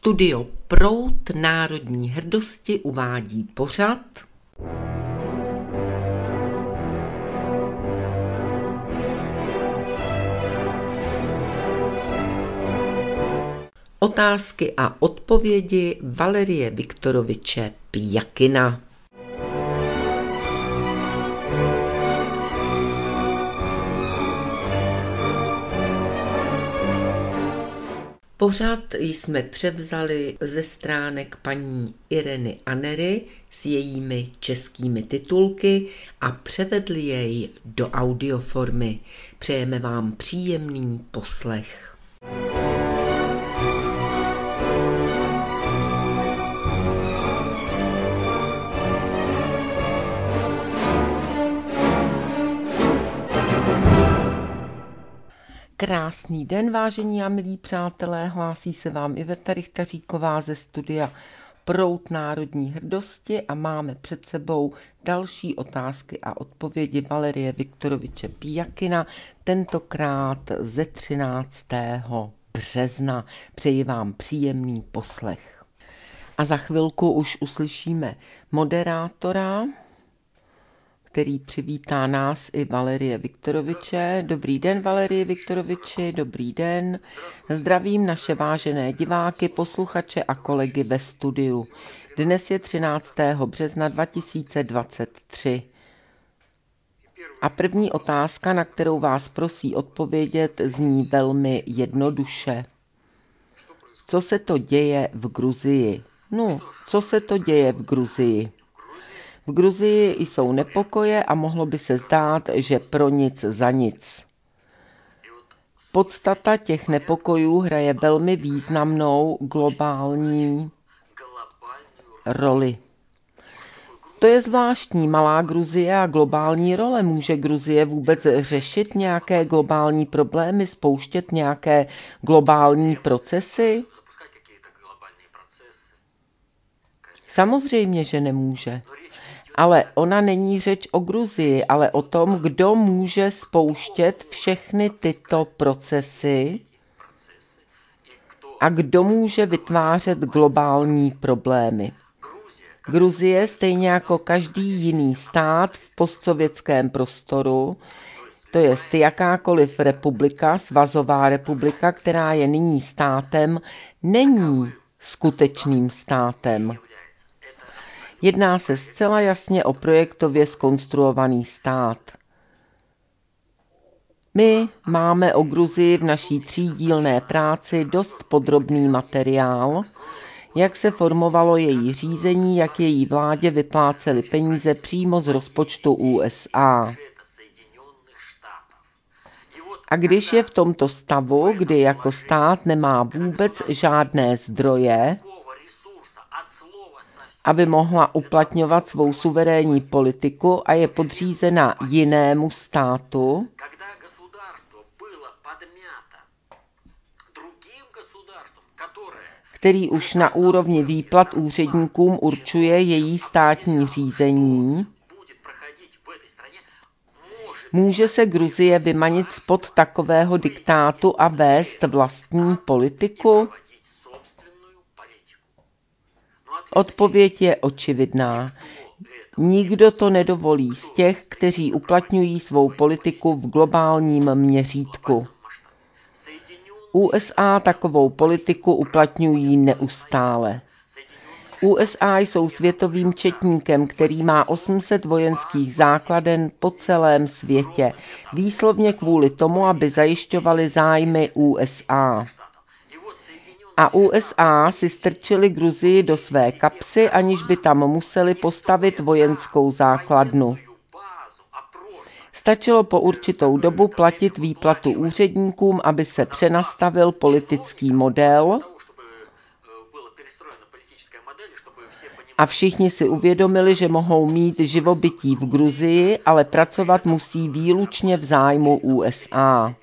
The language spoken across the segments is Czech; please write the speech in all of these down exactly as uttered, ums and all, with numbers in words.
Studio Proud národní hrdosti uvádí pořad Otázky a odpovědi Valerie Viktoroviče Pjakina. Pořad jsme převzali ze stránek paní Ireny Anery s jejími českými titulky a převedli jej do audioformy. Přejeme vám příjemný poslech. Krásný den, vážení a milí přátelé, hlásí se vám Iveta Rychtaříková ze studia Proud národní hrdosti a máme před sebou další otázky a odpovědi Valerie Viktoroviče Pjakina, tentokrát ze třináctého března. Přeji vám příjemný poslech. A za chvilku už uslyšíme moderátora, který přivítá nás i Valerie Viktoroviče. Dobrý den, Valerie Viktoroviči, dobrý den. Zdravím naše vážené diváky, posluchače a kolegy ve studiu. Dnes je třináctého března dva tisíce dvacet tři. A první otázka, na kterou vás prosí odpovědět, zní velmi jednoduše. Co se to děje v Gruzii? No, co se to děje v Gruzii? V Gruzii jsou nepokoje a mohlo by se zdát, že pro nic za nic. Podstata těch nepokojů hraje velmi významnou globální roli. To je zvláštní, malá Gruzie a globální role. Může Gruzie vůbec řešit nějaké globální problémy, spouštět nějaké globální procesy? Samozřejmě, že nemůže. Ale ona není řeč o Gruzii, ale o tom, kdo může spouštět všechny tyto procesy a kdo může vytvářet globální problémy. Gruzie, stejně jako každý jiný stát v postsovětském prostoru, to je jakákoliv republika, svazová republika, která je nyní státem, není skutečným státem. Jedná se zcela jasně o projektově zkonstruovaný stát. My máme o Gruzii v naší třídílné práci dost podrobný materiál, jak se formovalo její řízení, jak její vládě vyplácely peníze přímo z rozpočtu U S A. A když je v tomto stavu, kdy jako stát nemá vůbec žádné zdroje, aby mohla uplatňovat svou suverénní politiku a je podřízena jinému státu, který už na úrovni výplat úředníkům určuje její státní řízení, může se Gruzie vymanit spod takového diktátu a vést vlastní politiku? Odpověď je očividná. Nikdo to nedovolí z těch, kteří uplatňují svou politiku v globálním měřítku. U S A takovou politiku uplatňují neustále. U S A jsou světovým četníkem, který má osm set vojenských základen po celém světě, výslovně kvůli tomu, aby zajišťovali zájmy U S A. A U S A si strčili Gruzii do své kapsy, aniž by tam museli postavit vojenskou základnu. Stačilo po určitou dobu platit výplatu úředníkům, aby se přenastavil politický model a všichni si uvědomili, že mohou mít živobytí v Gruzii, ale pracovat musí výlučně v zájmu U S A.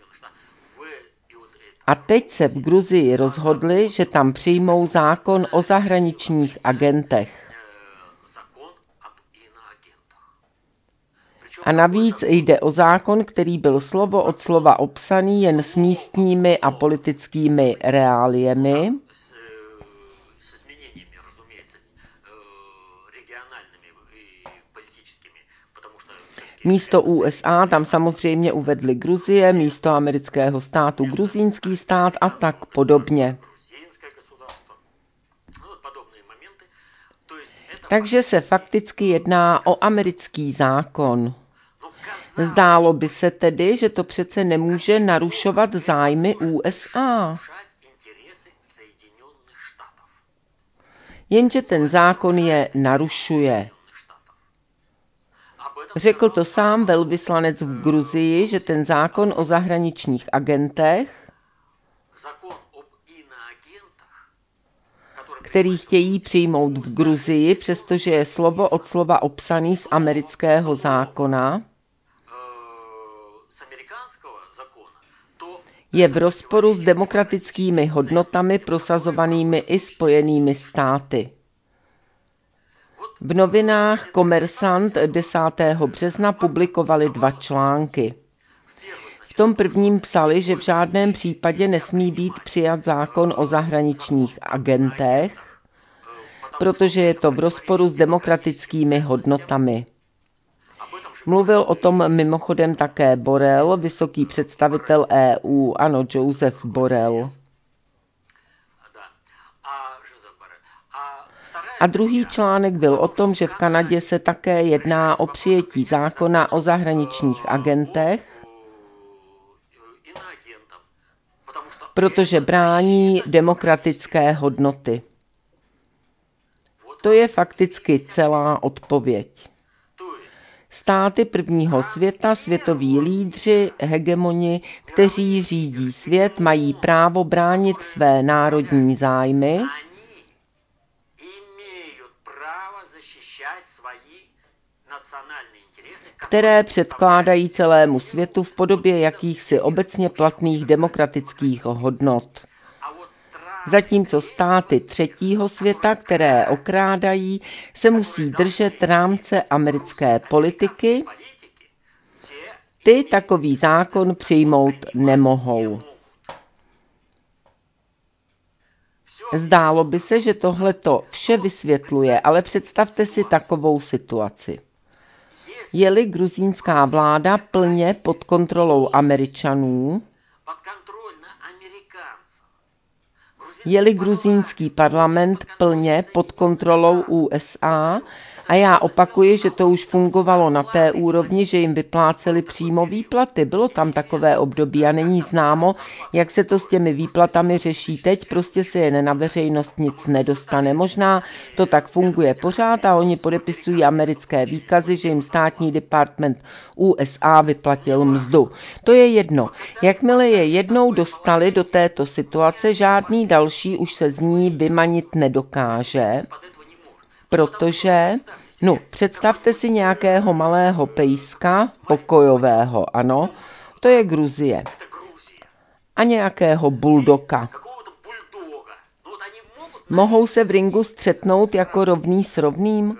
A teď se v Gruzii rozhodli, že tam přijmou zákon o zahraničních agentech. A navíc jde o zákon, který byl slovo od slova opsaný jen s místními a politickými reáliemi Místo U S A tam samozřejmě uvedli Gruzie, místo amerického státu gruzínský stát a tak podobně. Takže se fakticky jedná o americký zákon. Zdálo by se tedy, že to přece nemůže narušovat zájmy U S A. Jenže ten zákon je narušuje. Řekl to sám velvyslanec v Gruzii, že ten zákon o zahraničních agentech, který chtějí přijmout v Gruzii, přestože je slovo od slova opsaný z amerického zákona, je v rozporu s demokratickými hodnotami prosazovanými i Spojenými státy. V novinách Kommersant desátého března publikovali dva články. V tom prvním psali, že v žádném případě nesmí být přijat zákon o zahraničních agentech, protože je to v rozporu s demokratickými hodnotami. Mluvil o tom mimochodem také Borrell, vysoký představitel E U, ano, Joseph Borrell. A druhý článek byl o tom, že v Kanadě se také jedná o přijetí zákona o zahraničních agentech, protože brání demokratické hodnoty. To je fakticky celá odpověď. Státy prvního světa, světoví lídři, hegemoni, kteří řídí svět, mají právo bránit své národní zájmy, které předkládají celému světu v podobě jakýchsi obecně platných demokratických hodnot. Zatímco státy třetího světa, které okrádají, se musí držet rámce americké politiky, ty takový zákon přijmout nemohou. Zdálo by se, že tohleto vše vysvětluje, ale představte si takovou situaci. Je-li gruzínská vláda plně pod kontrolou Američanů, je-li gruzínský parlament plně pod kontrolou U S A, a já opakuji, že to už fungovalo na té úrovni, že jim vypláceli přímo výplaty. Bylo tam takové období a není známo, jak se to s těmi výplatami řeší teď, prostě se jen na veřejnost nic nedostane. Možná to tak funguje pořád a oni podepisují americké výkazy, že jim státní department U S A vyplatil mzdu. To je jedno. Jakmile je jednou dostali do této situace, žádný další už se z ní vymanit nedokáže, protože, no, představte si nějakého malého pejska, pokojového, ano, to je Gruzie, a nějakého buldoka. Mohou se v ringu střetnout jako rovný s rovným?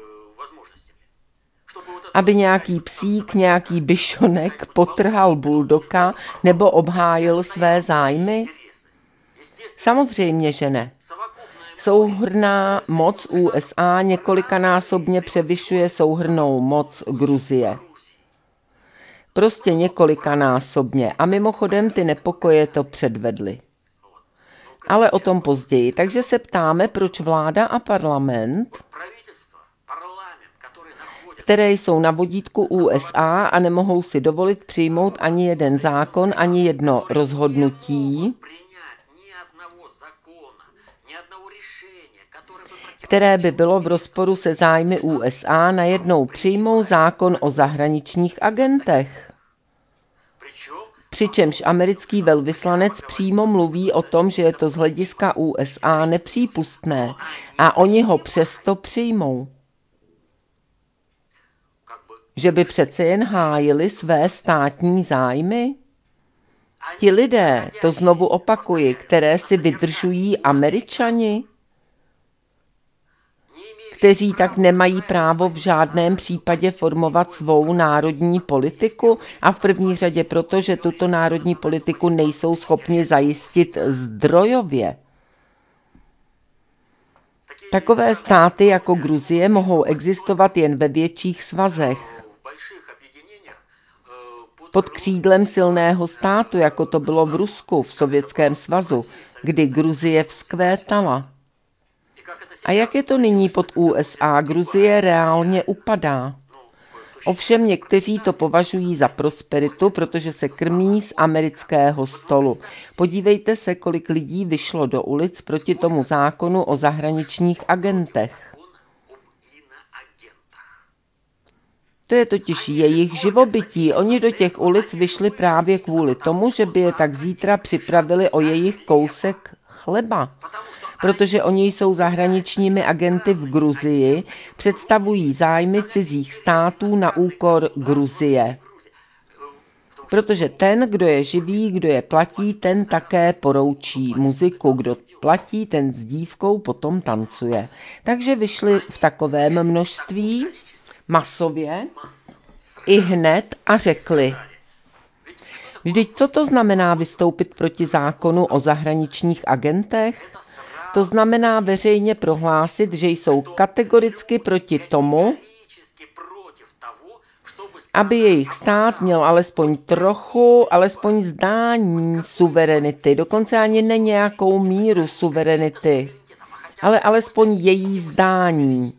Aby nějaký psík, nějaký bišonek potrhal buldoka nebo obhájil své zájmy? Samozřejmě, že ne. Souhrnná moc U S A několikanásobně převyšuje souhrnnou moc Gruzie. Prostě několikanásobně. A mimochodem ty nepokoje to předvedly. Ale o tom později. Takže se ptáme, proč vláda a parlament, které jsou na vodítku U S A a nemohou si dovolit přijmout ani jeden zákon, ani jedno rozhodnutí, které by bylo v rozporu se zájmy U S A, najednou přijmou zákon o zahraničních agentech. Přičemž americký velvyslanec přímo mluví o tom, že je to z hlediska U S A nepřípustné a oni ho přesto přijmou. Že by přece jen hájili své státní zájmy? Ti lidé, to znovu opakuji, které si vydržují Američani, kteří tak nemají právo v žádném případě formovat svou národní politiku a v první řadě proto, že tuto národní politiku nejsou schopni zajistit zdrojově. Takové státy jako Gruzie mohou existovat jen ve větších svazech. pod křídlem silného státu, jako to bylo v Rusku, v Sovětském svazu, kdy Gruzie vzkvétala. A jak je to nyní pod U S A? Gruzie reálně upadá. Ovšem někteří to považují za prosperitu, protože se krmí z amerického stolu. Podívejte se, kolik lidí vyšlo do ulic proti tomu zákonu o zahraničních agentech. To je totiž jejich živobytí. Oni do těch ulic vyšli právě kvůli tomu, že by je tak zítra připravili o jejich kousek chleba. Protože oni jsou zahraničními agenty v Gruzii, představují zájmy cizích států na úkor Gruzie. Protože ten, kdo je živý, kdo je platí, ten také poroučí muziku. Kdo platí, ten s dívkou potom tancuje. Takže vyšli v takovém množství, masově, i hned a řekli: vždyť co to znamená vystoupit proti zákonu o zahraničních agentech? To znamená veřejně prohlásit, že jsou kategoricky proti tomu, aby jejich stát měl alespoň trochu, alespoň zdání suverenity, dokonce ani ne nějakou míru suverenity, ale alespoň její zdání.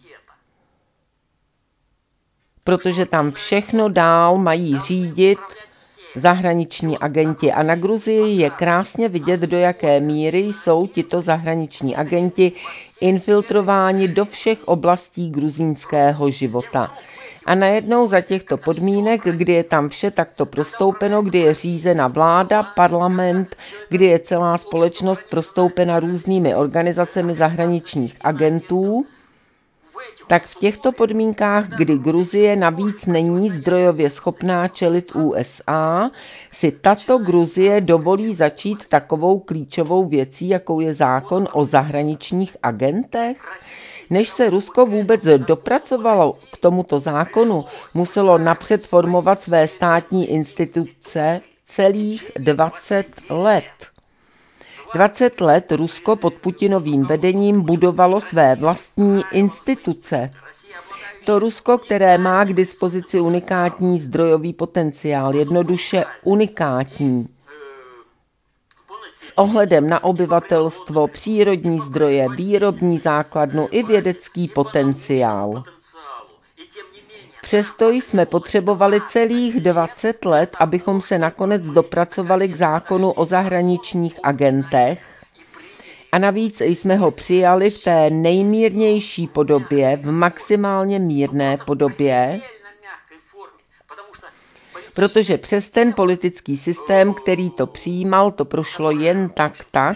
Protože tam všechno dál mají řídit zahraniční agenti. A na Gruzii je krásně vidět, do jaké míry jsou tito zahraniční agenti infiltrováni do všech oblastí gruzínského života. A najednou za těchto podmínek, kdy je tam vše takto prostoupeno, kdy je řízena vláda, parlament, kdy je celá společnost prostoupena různými organizacemi zahraničních agentů, tak v těchto podmínkách, kdy Gruzie navíc není zdrojově schopná čelit U S A, si tato Gruzie dovolí začít takovou klíčovou věcí, jakou je zákon o zahraničních agentech? Než se Rusko vůbec dopracovalo k tomuto zákonu, muselo napřed formovat své státní instituce celých dvacet let. dvacet let Rusko pod Putinovým vedením budovalo své vlastní instituce. To Rusko, které má k dispozici unikátní zdrojový potenciál, jednoduše unikátní. S ohledem na obyvatelstvo, přírodní zdroje, výrobní základnu i vědecký potenciál. Přesto jsme potřebovali celých dvacet let, abychom se nakonec dopracovali k zákonu o zahraničních agentech. A navíc jsme ho přijali v té nejmírnější podobě, v maximálně mírné podobě, protože přes ten politický systém, který to přijímal, to prošlo jen tak tak,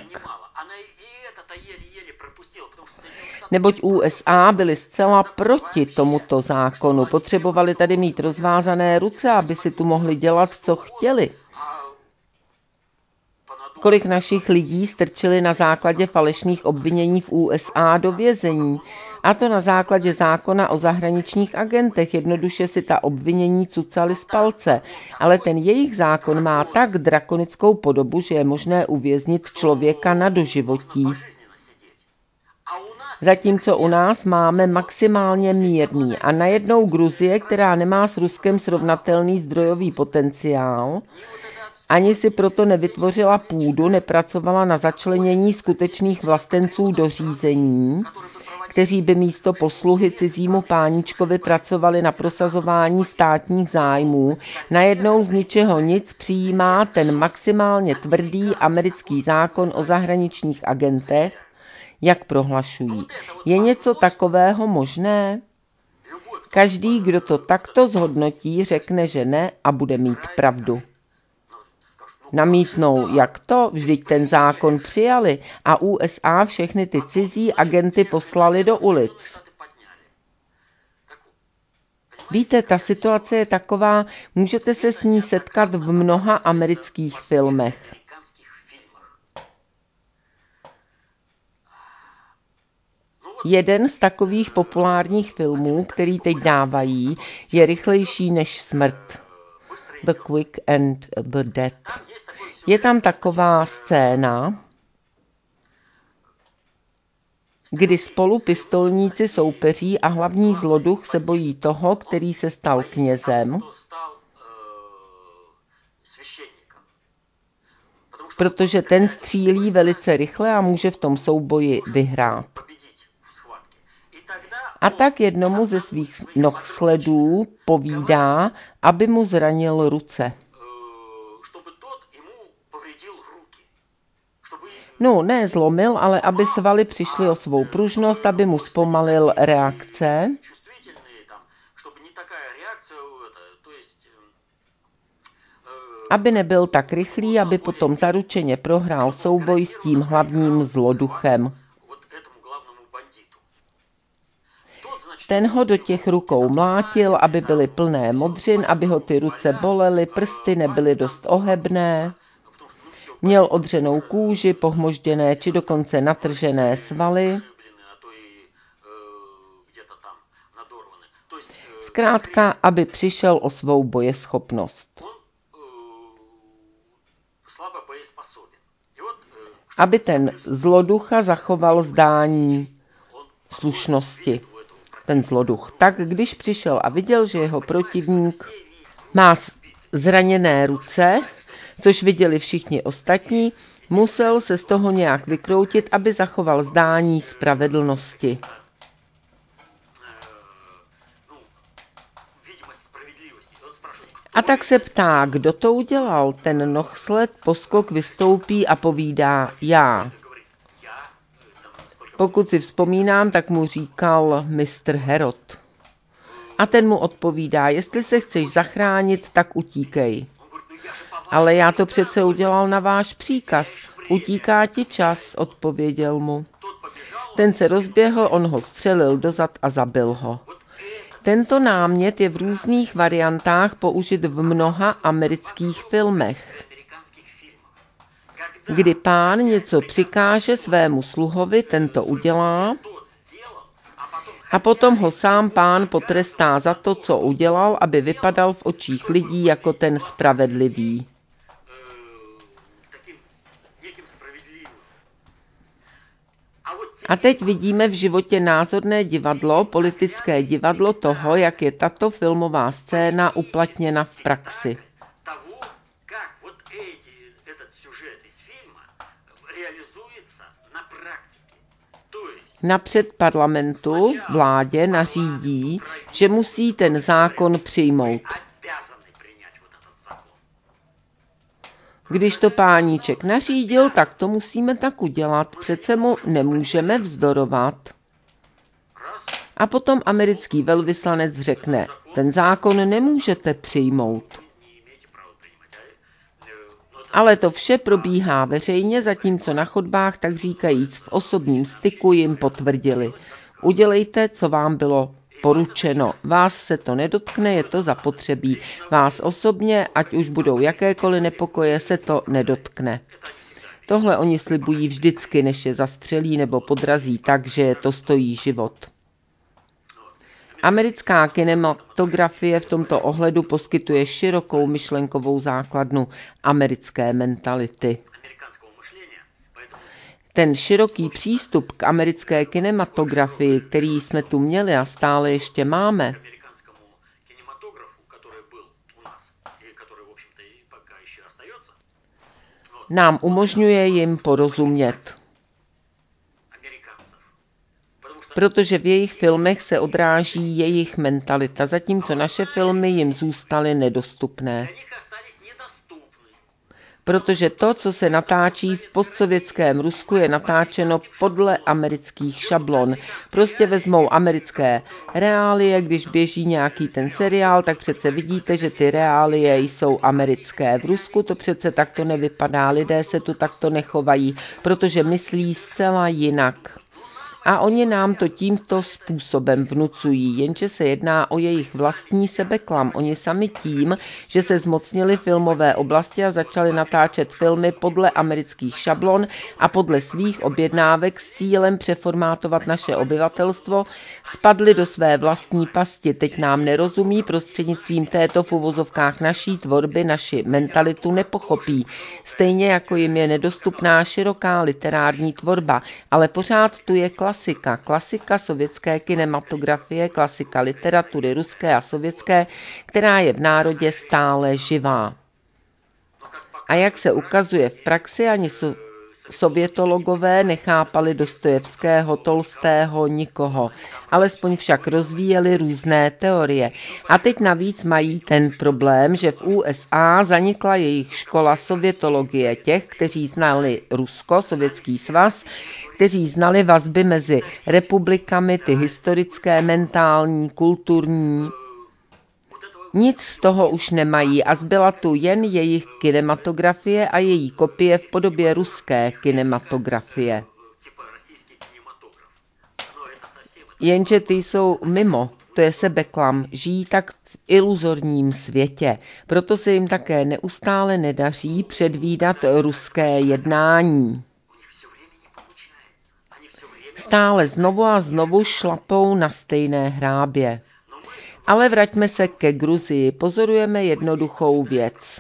neboť U S A byli zcela proti tomuto zákonu. Potřebovali tady mít rozvázané ruce, aby si tu mohli dělat, co chtěli. Kolik našich lidí strčili na základě falešných obvinění v U S A do vězení. A to na základě zákona o zahraničních agentech. Jednoduše si ta obvinění cucali z palce. Ale ten jejich zákon má tak drakonickou podobu, že je možné uvěznit člověka na doživotí. Zatímco u nás máme maximálně mírný. A najednou Gruzie, která nemá s Ruskem srovnatelný zdrojový potenciál, ani si proto nevytvořila půdu, nepracovala na začlenění skutečných vlastenců do řízení, kteří by místo posluhy cizímu páničkovi pracovali na prosazování státních zájmů, najednou z ničeho nic přijímá ten maximálně tvrdý americký zákon o zahraničních agentech, jak prohlašují. Je něco takového možné? Každý, kdo to takto zhodnotí, řekne, že ne a bude mít pravdu. Namítnou, jak to? Vždyť ten zákon přijali a U S A všechny ty cizí agenty poslali do ulic. Víte, ta situace je taková, můžete se s ní setkat v mnoha amerických filmech. Jeden z takových populárních filmů, který teď dávají, je Rychlejší než smrt. The Quick and the Dead. Je tam taková scéna, kdy spolu pistolníci soupeří a hlavní zloduch se bojí toho, který se stal knězem. protože ten střílí velice rychle a může v tom souboji vyhrát. A tak jednomu ze svých nohsledů povídá, aby mu zranil ruce. No, ne zlomil, ale aby svaly přišly o svou pružnost, aby mu zpomalil reakce. Aby nebyl tak rychlý, aby potom zaručeně prohrál souboj s tím hlavním zloduchem. Ten ho do těch rukou mlátil, aby byly plné modřin, aby ho ty ruce bolely, prsty nebyly dost ohebné. Měl odřenou kůži, pohmožděné či dokonce natržené svaly. Zkrátka, aby přišel o svou bojeschopnost. Aby ten zloducha zachoval zdání slušnosti. Ten zloduch. Tak když přišel a viděl, že jeho protivník má zraněné ruce, což viděli všichni ostatní, musel se z toho nějak vykroutit, aby zachoval zdání spravedlnosti. A tak se ptá, kdo to udělal. Ten nohsled poskok vystoupí a povídá já. Pokud si vzpomínám, tak mu říkal mistr Herod. A ten mu odpovídá, jestli se chceš zachránit, tak utíkej. Ale já to přece udělal na váš příkaz. Utíká ti čas, odpověděl mu. Ten se rozběhl, on ho střelil dozad a zabil ho. Tento námět je v různých variantách použit v mnoha amerických filmech. Kdy pán něco přikáže svému sluhovi, ten to udělá a potom ho sám pán potrestá za to, co udělal, aby vypadal v očích lidí jako ten spravedlivý. A teď vidíme v životě názorné divadlo, politické divadlo toho, jak je tato filmová scéna uplatněna v praxi. Napřed parlamentu, vládě nařídí, že musí ten zákon přijmout. Když to páníček nařídil, tak to musíme tak udělat, přece mu nemůžeme vzdorovat. A potom americký velvyslanec řekne, ten zákon nemůžete přijmout. Ale to vše probíhá veřejně, zatímco na chodbách, tak říkajíc v osobním styku, jim potvrdili. Udělejte, co vám bylo poručeno. Vás se to nedotkne, je to zapotřebí. Vás osobně, ať už budou jakékoliv nepokoje, se to nedotkne. Tohle oni slibují vždycky, než je zastřelí nebo podrazí tak, že to stojí život. Americká kinematografie v tomto ohledu poskytuje širokou myšlenkovou základnu americké mentality. Ten široký přístup k americké kinematografii, který jsme tu měli a stále ještě máme, nám umožňuje jim porozumět. Protože v jejich filmech se odráží jejich mentalita, zatímco naše filmy jim zůstaly nedostupné. Protože to, co se natáčí v postsovětském Rusku, je natáčeno podle amerických šablon. Prostě vezmou americké reálie, když běží nějaký ten seriál, tak přece vidíte, že ty reálie jsou americké. V Rusku to přece takto nevypadá, lidé se tu takto nechovají, protože myslí zcela jinak. A oni nám to tímto způsobem vnucují, jenže se jedná o jejich vlastní sebeklam. Oni sami tím, že se zmocnili filmové oblasti a začali natáčet filmy podle amerických šablon a podle svých objednávek s cílem přeformátovat naše obyvatelstvo, spadli do své vlastní pasti. Teď nám nerozumí, prostřednictvím této v uvozovkách naší tvorby naši mentalitu nepochopí. Stejně jako jim je nedostupná široká literární tvorba, ale pořád tu je klasika. Klasika sovětské kinematografie, klasika literatury ruské a sovětské, která je v národě stále živá. A jak se ukazuje v praxi, ani so- sovětologové nechápali Dostojevského, Tolstého, nikoho. Alespoň však rozvíjeli různé teorie. A teď navíc mají ten problém, že v U S A zanikla jejich škola sovětologie, těch, kteří znali Rusko, Sovětský svaz, kteří znali vazby mezi republikami, ty historické, mentální, kulturní. Nic z toho už nemají a zbyla tu jen jejich kinematografie a její kopie v podobě ruské kinematografie. Jenže ty jsou mimo, to je sebeklam, žijí tak v iluzorním světě, proto se jim také neustále nedaří předvídat ruské jednání. Stále znovu a znovu šlapou na stejné hrábě. Ale vraťme se ke Gruzii, pozorujeme jednoduchou věc.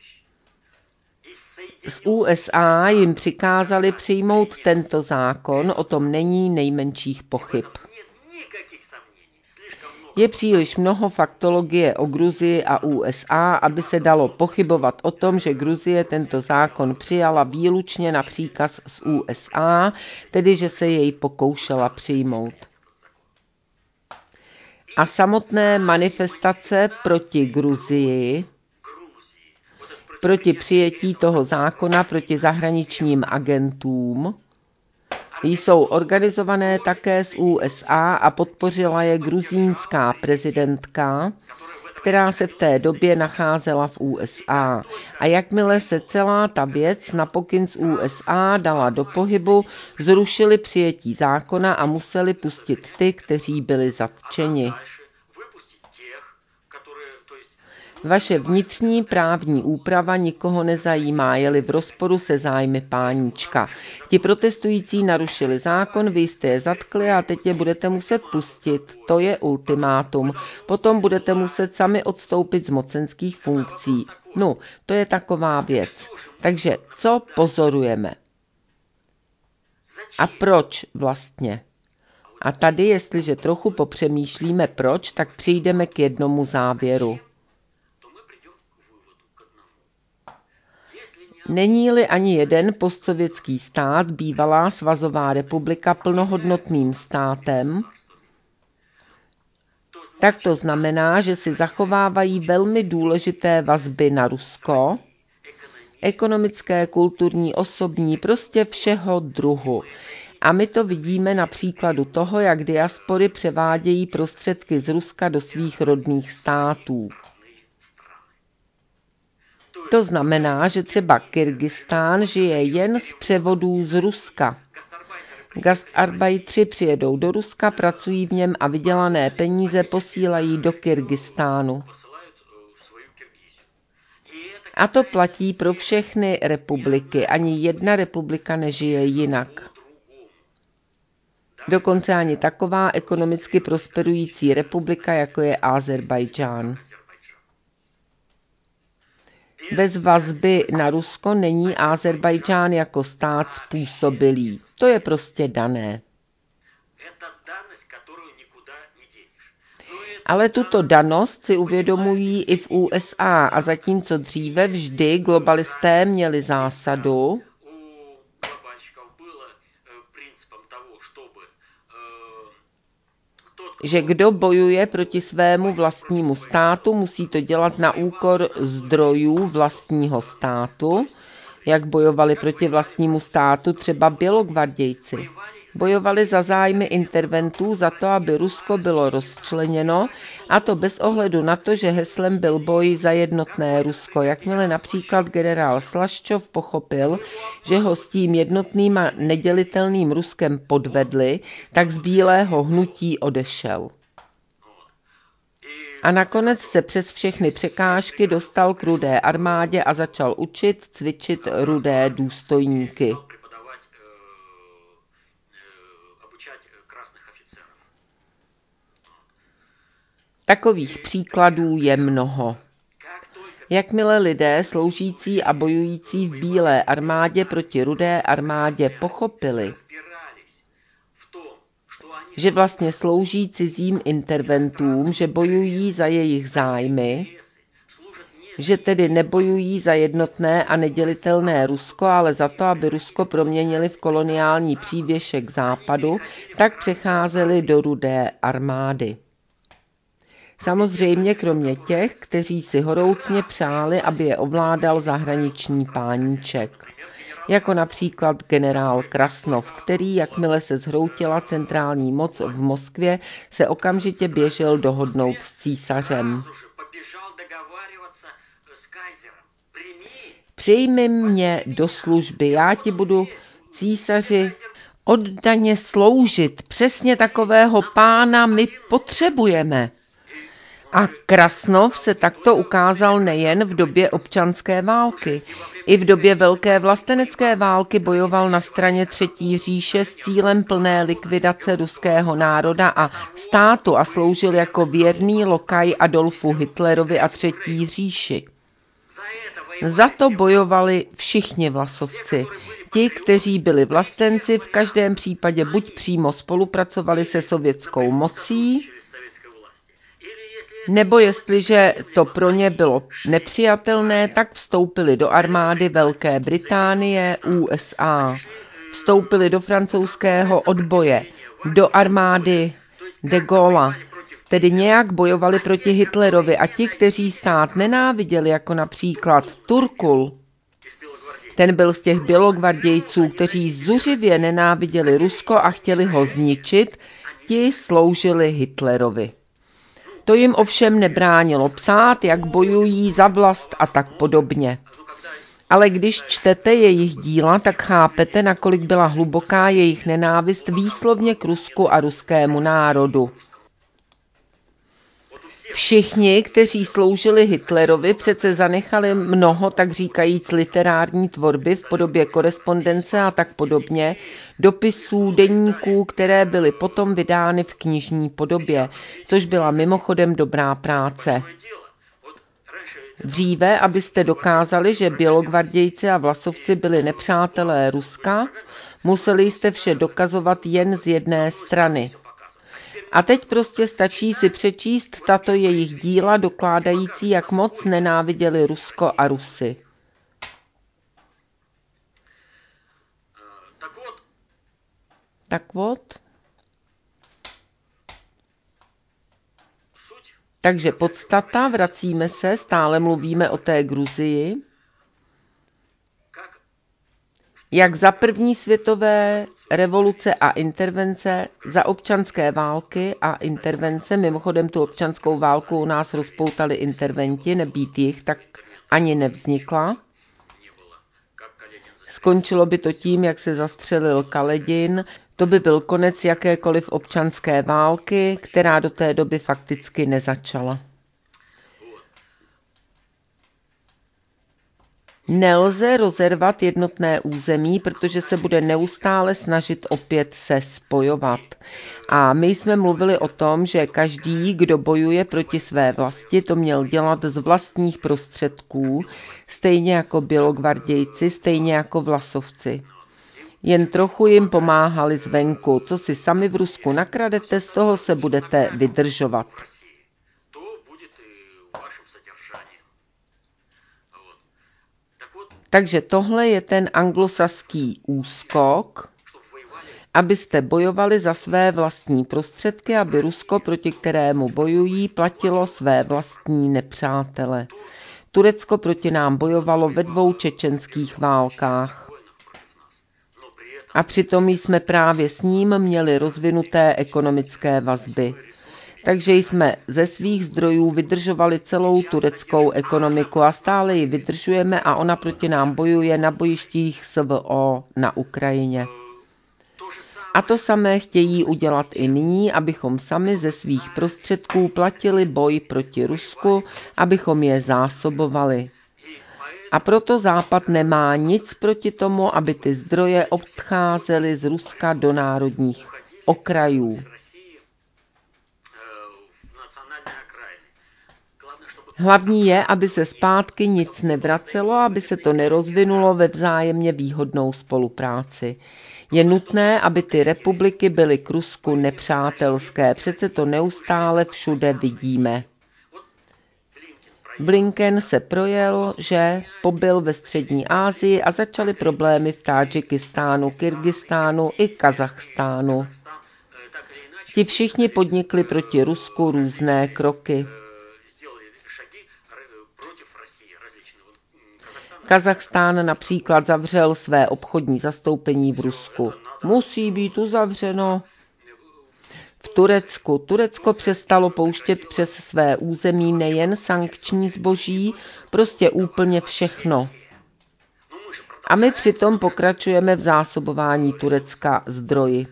Z U S A jim přikázali přijmout tento zákon, o tom není nejmenších pochyb. Je příliš mnoho faktologie o Gruzii a U S A, aby se dalo pochybovat o tom, že Gruzie tento zákon přijala výlučně na příkaz z U S A, tedy že se jej pokoušela přijmout. A samotné manifestace proti Gruzii, proti přijetí toho zákona, proti zahraničním agentům, jsou organizované také z U S A a podpořila je gruzínská prezidentka, která se v té době nacházela v U S A. A jakmile se celá ta věc na pokyn z U S A dala do pohybu, zrušili přijetí zákona a museli pustit ty, kteří byli zatčeni. Vaše vnitřní právní úprava nikoho nezajímá, je-li v rozporu se zájmy páníčka. Ti protestující narušili zákon, vy jste je zatkli a teď je budete muset pustit. To je ultimátum. Potom budete muset sami odstoupit z mocenských funkcí. No, to je taková věc. Takže co pozorujeme? A proč vlastně? A tady, jestliže trochu popřemýšlíme proč, tak přijdeme k jednomu závěru. Není-li ani jeden postsovětský stát, bývalá svazová republika, plnohodnotným státem, tak to znamená, že si zachovávají velmi důležité vazby na Rusko, ekonomické, kulturní, osobní, prostě všeho druhu. A my to vidíme na příkladu toho, jak diaspory převádějí prostředky z Ruska do svých rodných států. To znamená, že třeba Kyrgyzstán žije jen z převodů z Ruska. Gastarbeitři přijedou do Ruska, pracují v něm a vydělané peníze posílají do Kyrgyzstánu. A to platí pro všechny republiky. Ani jedna republika nežije jinak. Dokonce ani taková ekonomicky prosperující republika, jako je Ázerbájdžán. Bez vazby na Rusko není Ázerbájdžán jako stát způsobilý. To je prostě dané. Ale tuto danost si uvědomují i v U S A a zatímco dříve vždy globalisté měli zásadu, že kdo bojuje proti svému vlastnímu státu, musí to dělat na úkor zdrojů vlastního státu, jak bojovali proti vlastnímu státu třeba bělogvardějci. Bojovali za zájmy interventů, za to, aby Rusko bylo rozčleněno, a to bez ohledu na to, že heslem byl boj za jednotné Rusko. Jakmile například generál Slaščov pochopil, že ho s tím jednotným a nedělitelným Ruskem podvedli, tak z bílého hnutí odešel. A nakonec se přes všechny překážky dostal k Rudé armádě a začal učit, cvičit rudé důstojníky. Takových příkladů je mnoho. Jakmile lidé sloužící a bojující v bílé armádě proti rudé armádě pochopili, že vlastně slouží cizím interventům, že bojují za jejich zájmy, že tedy nebojují za jednotné a nedělitelné Rusko, ale za to, aby Rusko proměnili v koloniální přívěšek Západu, tak přecházeli do Rudé armády. Samozřejmě kromě těch, kteří si horoucně přáli, aby je ovládal zahraniční páníček. Jako například generál Krasnov, který, jakmile se zhroutila centrální moc v Moskvě, se okamžitě běžel dohodnout s císařem. Přijmi mě do služby, já ti budu, císaři, oddaně sloužit. Přesně takového pána my potřebujeme. A Krasnov se takto ukázal nejen v době občanské války. I v době Velké vlastenecké války bojoval na straně Třetí říše s cílem plné likvidace ruského národa a státu a sloužil jako věrný lokaj Adolfu Hitlerovi a Třetí říši. Za to bojovali všichni vlasovci. Ti, kteří byli vlastenci, v každém případě buď přímo spolupracovali se sovětskou mocí, nebo jestliže to pro ně bylo nepřijatelné, tak vstoupili do armády Velké Británie, U S A. Vstoupili do francouzského odboje, do armády de Gaulle, tedy nějak bojovali proti Hitlerovi a ti, kteří stát nenáviděli, jako například Turkul, ten byl z těch bělogvardějců, kteří zuřivě nenáviděli Rusko a chtěli ho zničit, ti sloužili Hitlerovi. To jim ovšem nebránilo psát, jak bojují za vlast a tak podobně. Ale když čtete jejich díla, tak chápete, nakolik byla hluboká jejich nenávist výslovně k Rusku a ruskému národu. Všichni, kteří sloužili Hitlerovi, přece zanechali mnoho, tak říkajíc, literární tvorby v podobě korespondence a tak podobně, dopisů, deníků, které byly potom vydány v knižní podobě, což byla mimochodem dobrá práce. Dříve, abyste dokázali, že bělogvardějci a vlasovci byli nepřátelé Ruska, museli jste vše dokazovat jen z jedné strany. A teď prostě stačí si přečíst tato jejich díla dokládající, jak moc nenáviděli Rusko a Rusy. Tak vod. Takže podstata, vracíme se, stále mluvíme o té Gruzii. Jak za první světové revoluce a intervence, za občanské války a intervence, mimochodem tu občanskou válku u nás rozpoutali interventi, nebýt jich, tak ani nevznikla. Skončilo by to tím, jak se zastřelil Kaledin, to by byl konec jakékoliv občanské války, která do té doby fakticky nezačala. Nelze rozervat jednotné území, protože se bude neustále snažit opět se spojovat. A my jsme mluvili o tom, že každý, kdo bojuje proti své vlasti, to měl dělat z vlastních prostředků, stejně jako bělogvardějci, stejně jako vlasovci. Jen trochu jim pomáhali zvenku, co si sami v Rusku nakradete, z toho se budete vydržovat. Takže tohle je ten anglosaský úskok, abyste bojovali za své vlastní prostředky, aby Rusko, proti kterému bojují, platilo své vlastní nepřátele. Turecko proti nám bojovalo ve dvou čečenských válkách. A přitom jsme právě s ním měli rozvinuté ekonomické vazby. Takže jsme ze svých zdrojů vydržovali celou tureckou ekonomiku a stále ji vydržujeme a ona proti nám bojuje na bojištích S V O na Ukrajině. A to samé chtějí udělat i nyní, abychom sami ze svých prostředků platili boj proti Rusku, abychom je zásobovali. A proto Západ nemá nic proti tomu, aby ty zdroje odcházely z Ruska do národních okrajů. Hlavní je, aby se zpátky nic nevracelo, aby se to nerozvinulo ve vzájemně výhodnou spolupráci. Je nutné, aby ty republiky byly k Rusku nepřátelské, přece to neustále všude vidíme. Blinken se projel, že pobyl ve střední Asii a začaly problémy v Tádžikistánu, Kyrgyzstánu i Kazachstánu. Ti všichni podnikli proti Rusku různé kroky. Kazachstán například zavřel své obchodní zastoupení v Rusku. Musí být uzavřeno. V Turecku. Turecko přestalo pouštět přes své území nejen sankční zboží, prostě úplně všechno. A my přitom pokračujeme v zásobování Turecka zdroji.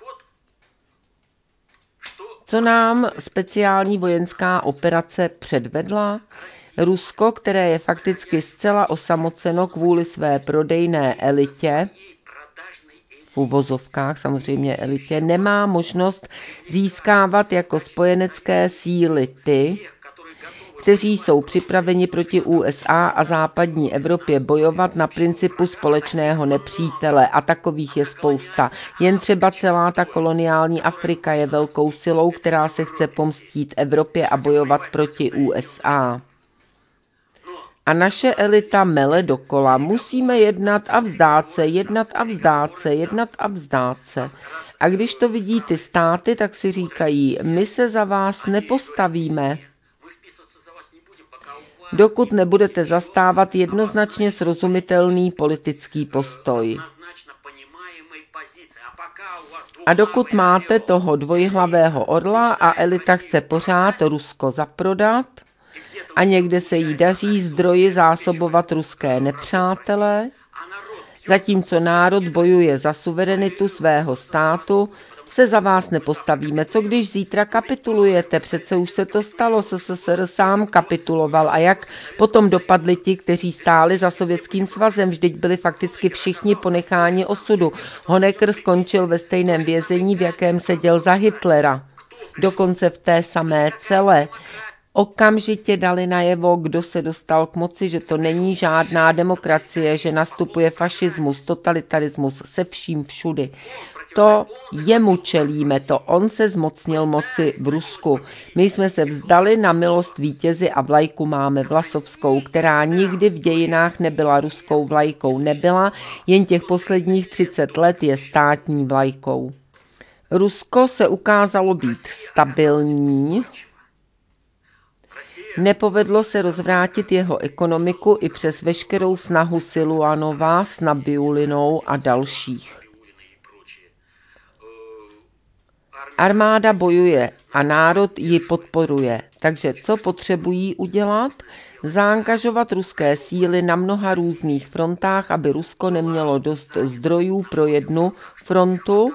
Co nám speciální vojenská operace předvedla? Rusko, které je fakticky zcela osamoceno kvůli své prodejné elitě, v uvozovkách samozřejmě elitě, nemá možnost získávat jako spojenecké síly ty, kteří jsou připraveni proti U S A a západní Evropě bojovat na principu společného nepřítele, a takových je spousta. Jen třeba celá ta koloniální Afrika je velkou silou, která se chce pomstít Evropě a bojovat proti U S A. A naše elita mele dokola. Musíme jednat a vzdát se, jednat a vzdát se, jednat a vzdát se. A když to vidí ty státy, tak si říkají, my se za vás nepostavíme, dokud nebudete zastávat jednoznačně srozumitelný politický postoj. A dokud máte toho dvojhlavého orla a elita chce pořád Rusko zaprodat, a někde se jí daří zdroji zásobovat ruské nepřátele, zatímco národ bojuje za suverenitu svého státu, se za vás nepostavíme. Co když zítra kapitulujete? Přece už se to stalo, S S S R sám kapituloval. A jak potom dopadli ti, kteří stáli za Sovětským svazem? Vždyť byli fakticky všichni ponecháni osudu. Honecker skončil ve stejném vězení, v jakém seděl za Hitlera. Dokonce v té samé cele. Okamžitě dali najevo, kdo se dostal k moci, že to není žádná demokracie, že nastupuje fašismus, totalitarismus se vším všudy. To jemu čelíme, to on se zmocnil moci v Rusku. My jsme se vzdali na milost vítězi a vlajku máme vlasovskou, která nikdy v dějinách nebyla ruskou vlajkou. Nebyla, jen těch posledních třicet let je státní vlajkou. Rusko se ukázalo být stabilní. Nepovedlo se rozvrátit jeho ekonomiku i přes veškerou snahu Siluanova s Nabiulinou a dalších. Armáda bojuje a národ ji podporuje. Takže co potřebují udělat? Zaangažovat ruské síly na mnoha různých frontách, aby Rusko nemělo dost zdrojů pro jednu frontu,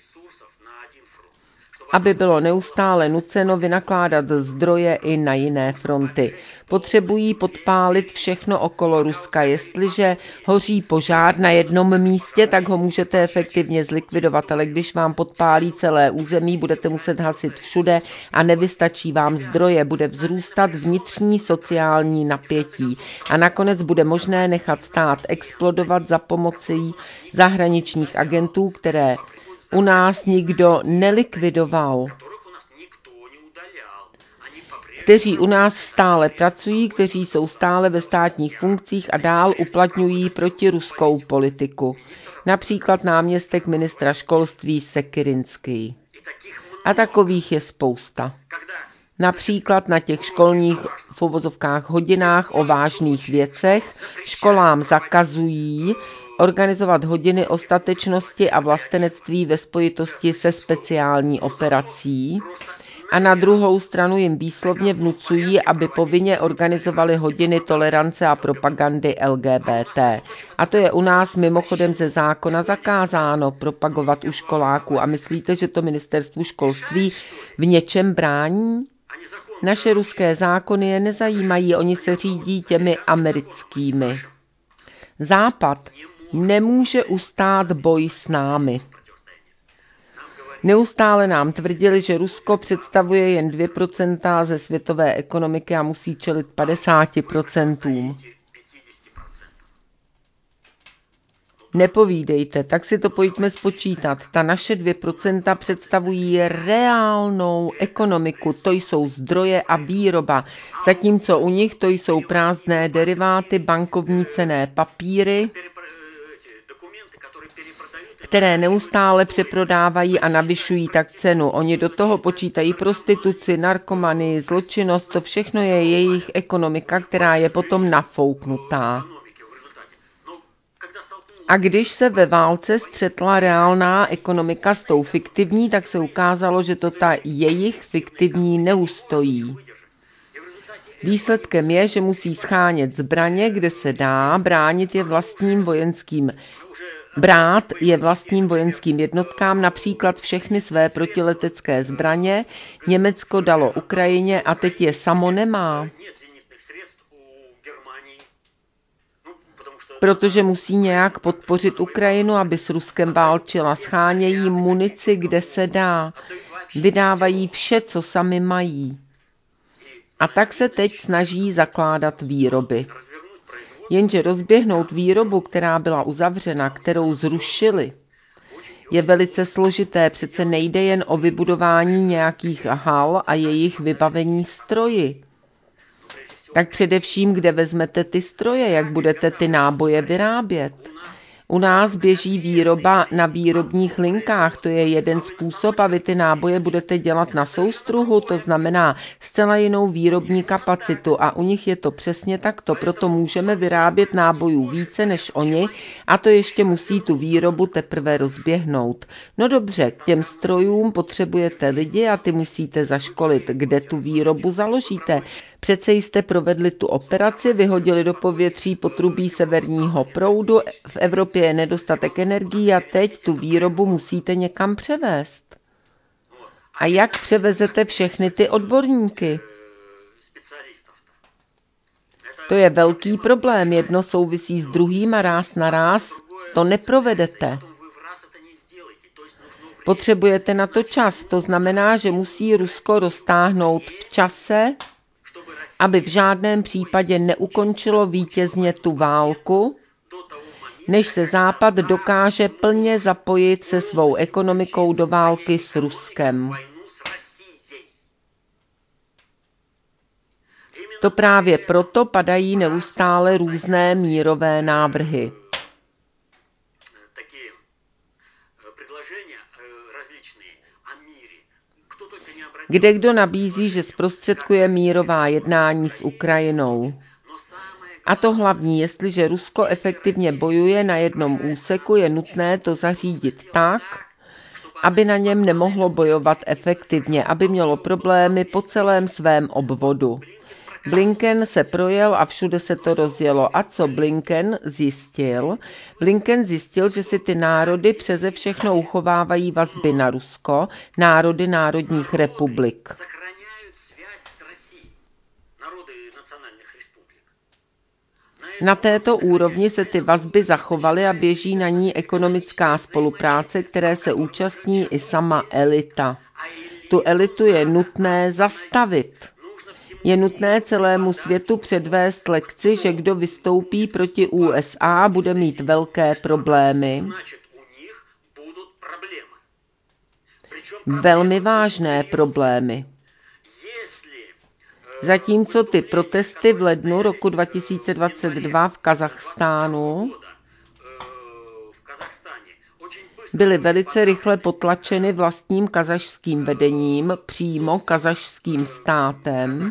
aby bylo neustále nuceno vynakládat zdroje i na jiné fronty. Potřebují podpálit všechno okolo Ruska. Jestliže hoří požár na jednom místě, tak ho můžete efektivně zlikvidovat, ale když vám podpálí celé území, budete muset hasit všude a nevystačí vám zdroje, bude vzrůstat vnitřní sociální napětí a nakonec bude možné nechat stát explodovat za pomocí zahraničních agentů, které u nás nikdo nelikvidoval, kteří u nás stále pracují, kteří jsou stále ve státních funkcích a dál uplatňují protiruskou politiku. Například náměstek ministra školství Sekyrinský. A takových je spousta. Například na těch školních v uvozovkách hodinách o vážných věcech školám zakazují organizovat hodiny o statečnosti a vlastenectví ve spojitosti se speciální operací a na druhou stranu jim výslovně vnucují, aby povinně organizovali hodiny tolerance a propagandy L G B T. A to je u nás mimochodem ze zákona zakázáno propagovat u školáků. A myslíte, že to ministerstvu školství v něčem brání? Naše ruské zákony je nezajímají, oni se řídí těmi americkými. Západ nemůže ustát boj s námi. Neustále nám tvrdili, že Rusko představuje jen dvě procenta ze světové ekonomiky a musí čelit padesáti procentům. Nepovídejte, tak si to pojďme spočítat. Ta naše dvě procenta představují reálnou ekonomiku, to jsou zdroje a výroba, zatímco u nich to jsou prázdné deriváty, bankovní cenné papíry, které neustále přeprodávají a navyšují tak cenu. Oni do toho počítají prostituci, narkomanii, zločinnost, to všechno je jejich ekonomika, která je potom nafouknutá. A když se ve válce střetla reálná ekonomika s tou fiktivní, tak se ukázalo, že to ta jejich fiktivní neustojí. Výsledkem je, že musí schánět zbraně, kde se dá, bránit je vlastním vojenským brát je vlastním vojenským jednotkám, například všechny své protiletecké zbraně. Německo dalo Ukrajině a teď je samo nemá. Protože musí nějak podpořit Ukrajinu, aby s Ruskem válčila. Schánějí munici, kde se dá. Vydávají vše, co sami mají. A tak se teď snaží zakládat výroby. Jenže rozběhnout výrobu, která byla uzavřena, kterou zrušili, je velice složité. Přece nejde jen o vybudování nějakých hal a jejich vybavení stroji. Tak především, kde vezmete ty stroje, jak budete ty náboje vyrábět. U nás běží výroba na výrobních linkách, to je jeden způsob a vy ty náboje budete dělat na soustruhu, to znamená zcela jinou výrobní kapacitu a u nich je to přesně takto, proto můžeme vyrábět nábojů více než oni a to ještě musí tu výrobu teprve rozběhnout. No dobře, k těm strojům potřebujete lidi a ty musíte zaškolit, kde tu výrobu založíte. Přece jste provedli tu operaci, vyhodili do povětří potrubí severního proudu, v Evropě je nedostatek energií a teď tu výrobu musíte někam převést. A jak převezete všechny ty odborníky? To je velký problém, jedno souvisí s druhým a ráz na ráz to neprovedete. Potřebujete na to čas, to znamená, že musí Rusko roztáhnout v čase, aby v žádném případě neukončilo vítězně tu válku, než se Západ dokáže plně zapojit se svou ekonomikou do války s Ruskem. To právě proto padají neustále různé mírové návrhy. Kde kdo nabízí, že zprostředkuje mírová jednání s Ukrajinou. A to hlavní, jestliže Rusko efektivně bojuje na jednom úseku, je nutné to zařídit tak, aby na něm nemohlo bojovat efektivně, aby mělo problémy po celém svém obvodu. Blinken se projel a všude se to rozjelo. A co Blinken zjistil? Blinken zjistil, že si ty národy přeze všechno uchovávají vazby na Rusko, národy národních republik. Na této úrovni se ty vazby zachovaly a běží na ní ekonomická spolupráce, které se účastní i sama elita. Tu elitu je nutné zastavit. Je nutné celému světu předvést lekci, že kdo vystoupí proti U S A, bude mít velké problémy. Velmi vážné problémy. Zatímco ty protesty v lednu roku dva tisíce dvacet dva v Kazachstánu byly velice rychle potlačeny vlastním kazašským vedením, přímo kazašským státem,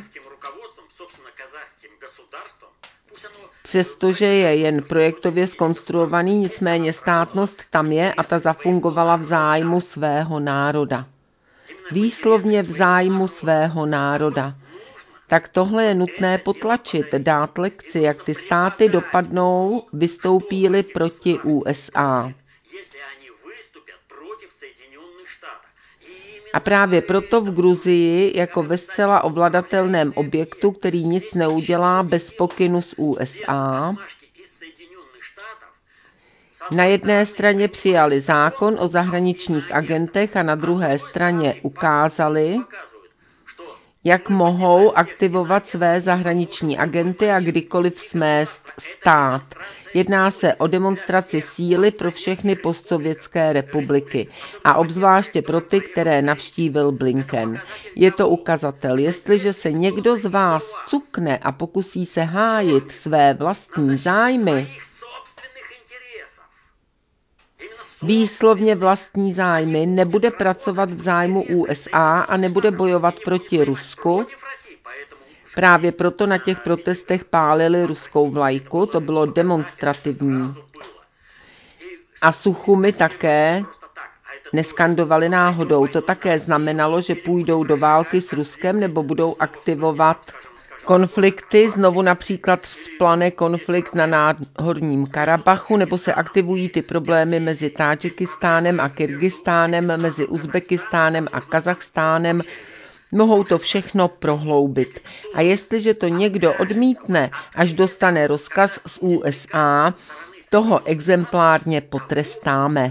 přestože je jen projektově zkonstruovaný, nicméně státnost tam je a ta zafungovala v zájmu svého národa. Výslovně v zájmu svého národa. Tak tohle je nutné potlačit, dát lekci, jak ty státy dopadnou, vystoupí-li proti U S A. A právě proto v Gruzii, jako ve zcela ovladatelném objektu, který nic neudělá bez pokynu z U S A, na jedné straně přijali zákon o zahraničních agentech a na druhé straně ukázali, jak mohou aktivovat své zahraniční agenty a kdykoliv smést stát. Jedná se o demonstraci síly pro všechny postsovětské republiky a obzvláště pro ty, které navštívil Blinken. Je to ukazatel, jestliže se někdo z vás cukne a pokusí se hájit své vlastní zájmy, výslovně vlastní zájmy, nebude pracovat v zájmu U S A a nebude bojovat proti Rusku. Právě proto na těch protestech pálili ruskou vlajku, to bylo demonstrativní. A Suchumi také neskandovali náhodou. To také znamenalo, že půjdou do války s Ruskem nebo budou aktivovat konflikty, znovu například vzplane konflikt na Náhorním Karabachu, nebo se aktivují ty problémy mezi Tádžikistánem a Kyrgyzstánem, mezi Uzbekistánem a Kazachstánem. Mohou to všechno prohloubit. A jestliže to někdo odmítne, až dostane rozkaz z U S A, toho exemplárně potrestáme.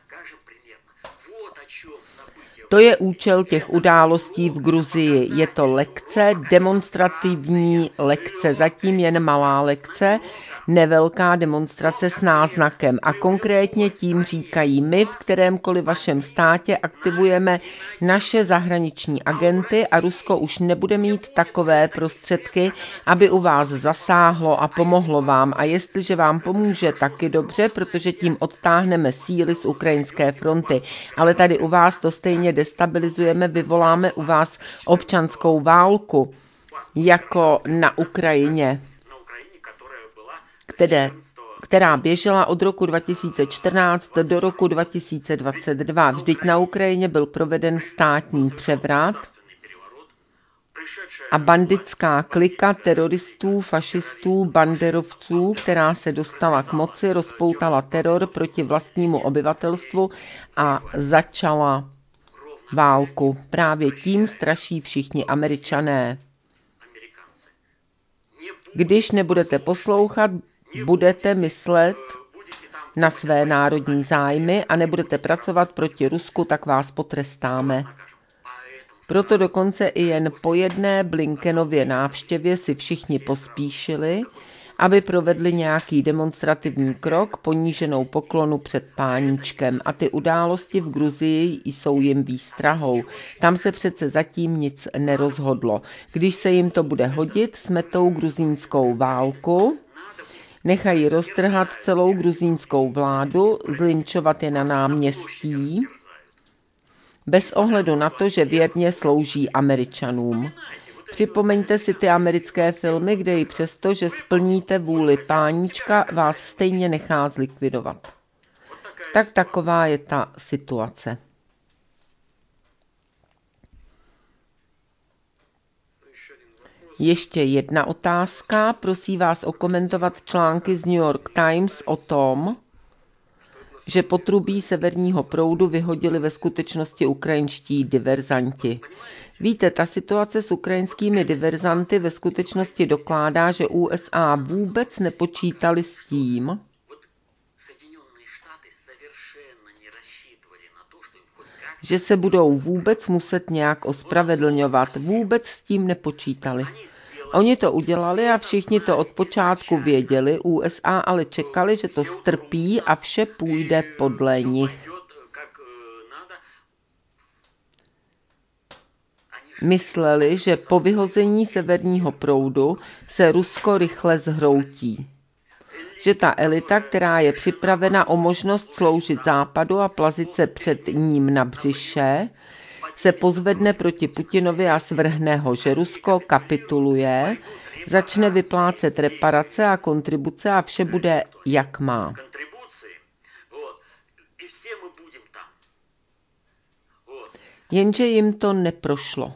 To je účel těch událostí v Gruzii. Je to lekce, demonstrativní lekce, zatím jen malá lekce, nevelká demonstrace s náznakem. A konkrétně tím říkají, my v kterémkoliv vašem státě aktivujeme naše zahraniční agenty a Rusko už nebude mít takové prostředky, aby u vás zasáhlo a pomohlo vám. A jestliže vám pomůže, taky dobře, protože tím odtáhneme síly z ukrajinské fronty. Ale tady u vás to stejně destabilizujeme, vyvoláme u vás občanskou válku, jako na Ukrajině, které, která běžela od roku dva tisíce čtrnáct do roku dva tisíce dvacet dva. Vždyť na Ukrajině byl proveden státní převrat a banditská klika teroristů, fašistů, banderovců, která se dostala k moci, rozpoutala teror proti vlastnímu obyvatelstvu a začala válku. Právě tím straší všichni Američané. Když nebudete poslouchat, budete myslet na své národní zájmy a nebudete pracovat proti Rusku, tak vás potrestáme. Proto dokonce i jen po jedné Blinkenově návštěvě si všichni pospíšili, aby provedli nějaký demonstrativní krok, poníženou poklonu před páníčkem. A ty události v Gruzii jsou jim výstrahou. Tam se přece zatím nic nerozhodlo. Když se jim to bude hodit, smetou gruzínskou válku, nechají roztrhat celou gruzínskou vládu, zlinčovat je na náměstí, bez ohledu na to, že věrně slouží Američanům. Připomeňte si ty americké filmy, kde i přesto, že splníte vůli páníčka, vás stejně nechá zlikvidovat. Tak taková je ta situace. Ještě jedna otázka. Prosím vás okomentovat články z New York Times o tom, že potrubí severního proudu vyhodili ve skutečnosti ukrajinští diverzanti. Víte, ta situace s ukrajinskými diverzanty ve skutečnosti dokládá, že U S A vůbec nepočítali s tím, že se budou vůbec muset nějak ospravedlňovat. Vůbec s tím nepočítali. Oni to udělali a všichni to od počátku věděli, U S A ale čekali, že to strpí a vše půjde podle nich. Mysleli, že po vyhození severního proudu se Rusko rychle zhroutí. Že ta elita, která je připravena o možnost sloužit západu a plazit se před ním na břiše, se pozvedne proti Putinovi a svrhne ho, že Rusko kapituluje, začne vyplácet reparace a kontribuce a vše bude jak má. Jenže jim to neprošlo.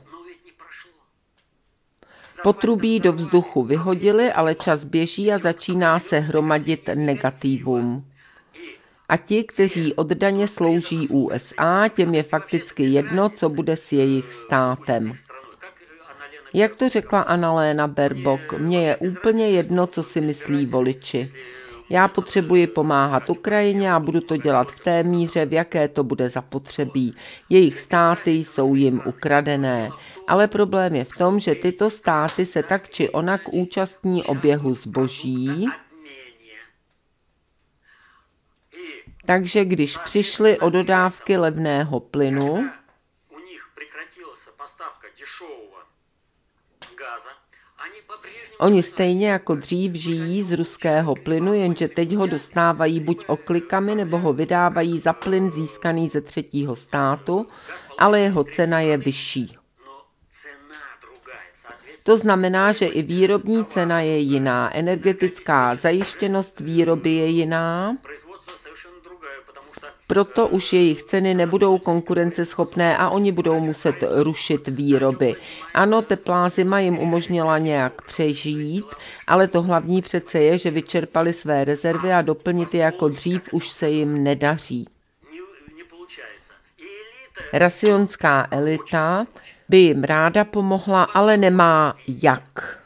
Potrubí do vzduchu vyhodili, ale čas běží a začíná se hromadit negativum. A ti, kteří oddaně slouží U S A, těm je fakticky jedno, co bude s jejich státem. Jak to řekla Annalena Baerbock, mně je úplně jedno, co si myslí voliči. Já potřebuji pomáhat Ukrajině a budu to dělat v té míře, v jaké to bude zapotřebí. Jejich státy jsou jim ukradené. Ale problém je v tom, že tyto státy se tak či onak účastní oběhu zboží, takže když přišli o dodávky levného plynu, oni stejně jako dřív žijí z ruského plynu, jenže teď ho dostávají buď oklikami, nebo ho vydávají za plyn získaný ze třetího státu, ale jeho cena je vyšší. To znamená, že i výrobní cena je jiná, energetická zajištěnost výroby je jiná, proto už jejich ceny nebudou konkurenceschopné a oni budou muset rušit výroby. Ano, teplá zima jim umožnila nějak přežít, ale to hlavní přece je, že vyčerpali své rezervy a doplnit je jako dřív už se jim nedaří. Rasionská elita by jim ráda pomohla, ale nemá jak.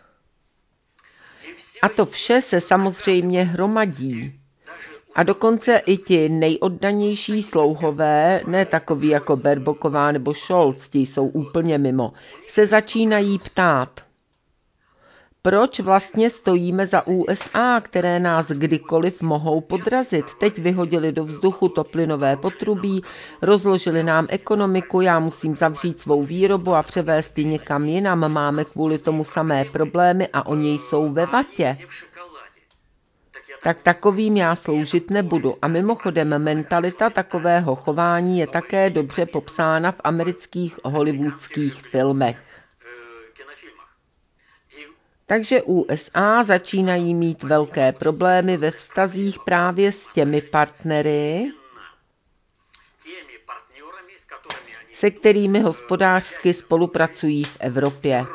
A to vše se samozřejmě hromadí. A dokonce i ti nejoddanější slouhové, ne takoví jako Berboková nebo Scholz, ti jsou úplně mimo, se začínají ptát, proč vlastně stojíme za U S A, které nás kdykoliv mohou podrazit. Teď vyhodili do vzduchu to plynové potrubí, rozložili nám ekonomiku, já musím zavřít svou výrobu a převést ji někam jinam, máme kvůli tomu samé problémy a oni jsou ve vatě. Tak takovým já sloužit nebudu. A mimochodem mentalita takového chování je také dobře popsána v amerických hollywoodských filmech. Takže U S A začínají mít velké problémy ve vztazích právě s těmi partnery, se kterými hospodářsky spolupracují v Evropě.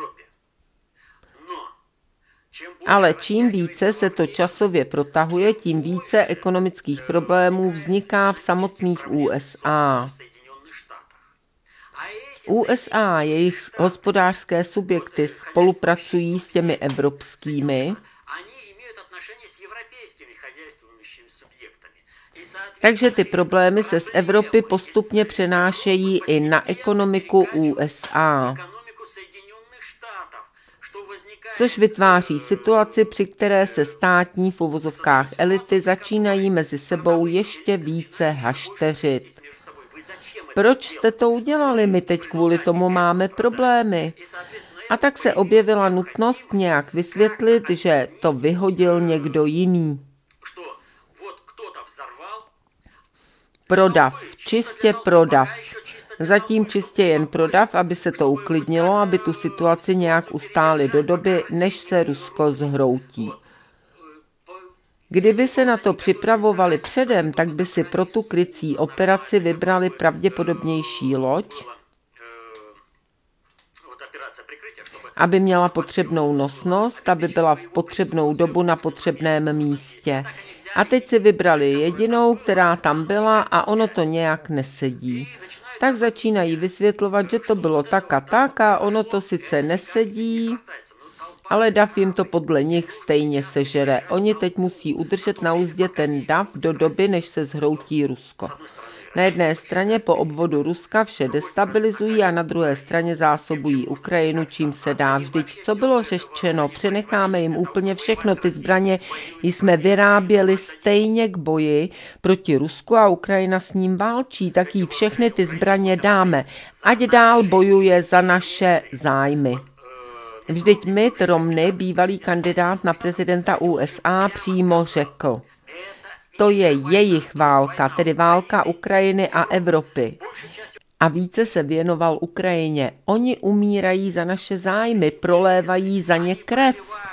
Ale čím více se to časově protahuje, tím více ekonomických problémů vzniká v samotných U S A. U S A, jejich hospodářské subjekty spolupracují s těmi evropskými, takže ty problémy se z Evropy postupně přenášejí i na ekonomiku U S A. Což vytváří situaci, při které se státní v uvozovkách elity začínají mezi sebou ještě více hašteřit. Proč jste to udělali? My teď kvůli tomu máme problémy. A tak se objevila nutnost nějak vysvětlit, že to vyhodil někdo jiný. Prodav, čistě prodav. Zatím čistě jen prodav, aby se to uklidnilo, aby tu situaci nějak ustáli do doby, než se Rusko zhroutí. Kdyby se na to připravovali předem, tak by si pro tu krycí operaci vybrali pravděpodobnější loď, aby měla potřebnou nosnost, aby byla v potřebnou dobu na potřebném místě. A teď si vybrali jedinou, která tam byla a ono to nějak nesedí. Tak začínají vysvětlovat, že to bylo tak a tak a ono to sice nesedí, ale dav jim to podle nich stejně sežere. Oni teď musí udržet na uzdě ten dav do doby, než se zhroutí Rusko. Na jedné straně po obvodu Ruska vše destabilizují a na druhé straně zásobují Ukrajinu, čím se dá. Vždyť co bylo řečeno, přenecháme jim úplně všechno, ty zbraně jsme vyráběli stejně k boji proti Rusku a Ukrajina s ním válčí, tak jí všechny ty zbraně dáme, ať dál bojuje za naše zájmy. Vždyť Mitt Romney, bývalý kandidát na prezidenta U S A, přímo řekl, to je jejich válka, tedy válka Ukrajiny a Evropy. A více se věnoval Ukrajině. Oni umírají za naše zájmy, prolévají za ně krev.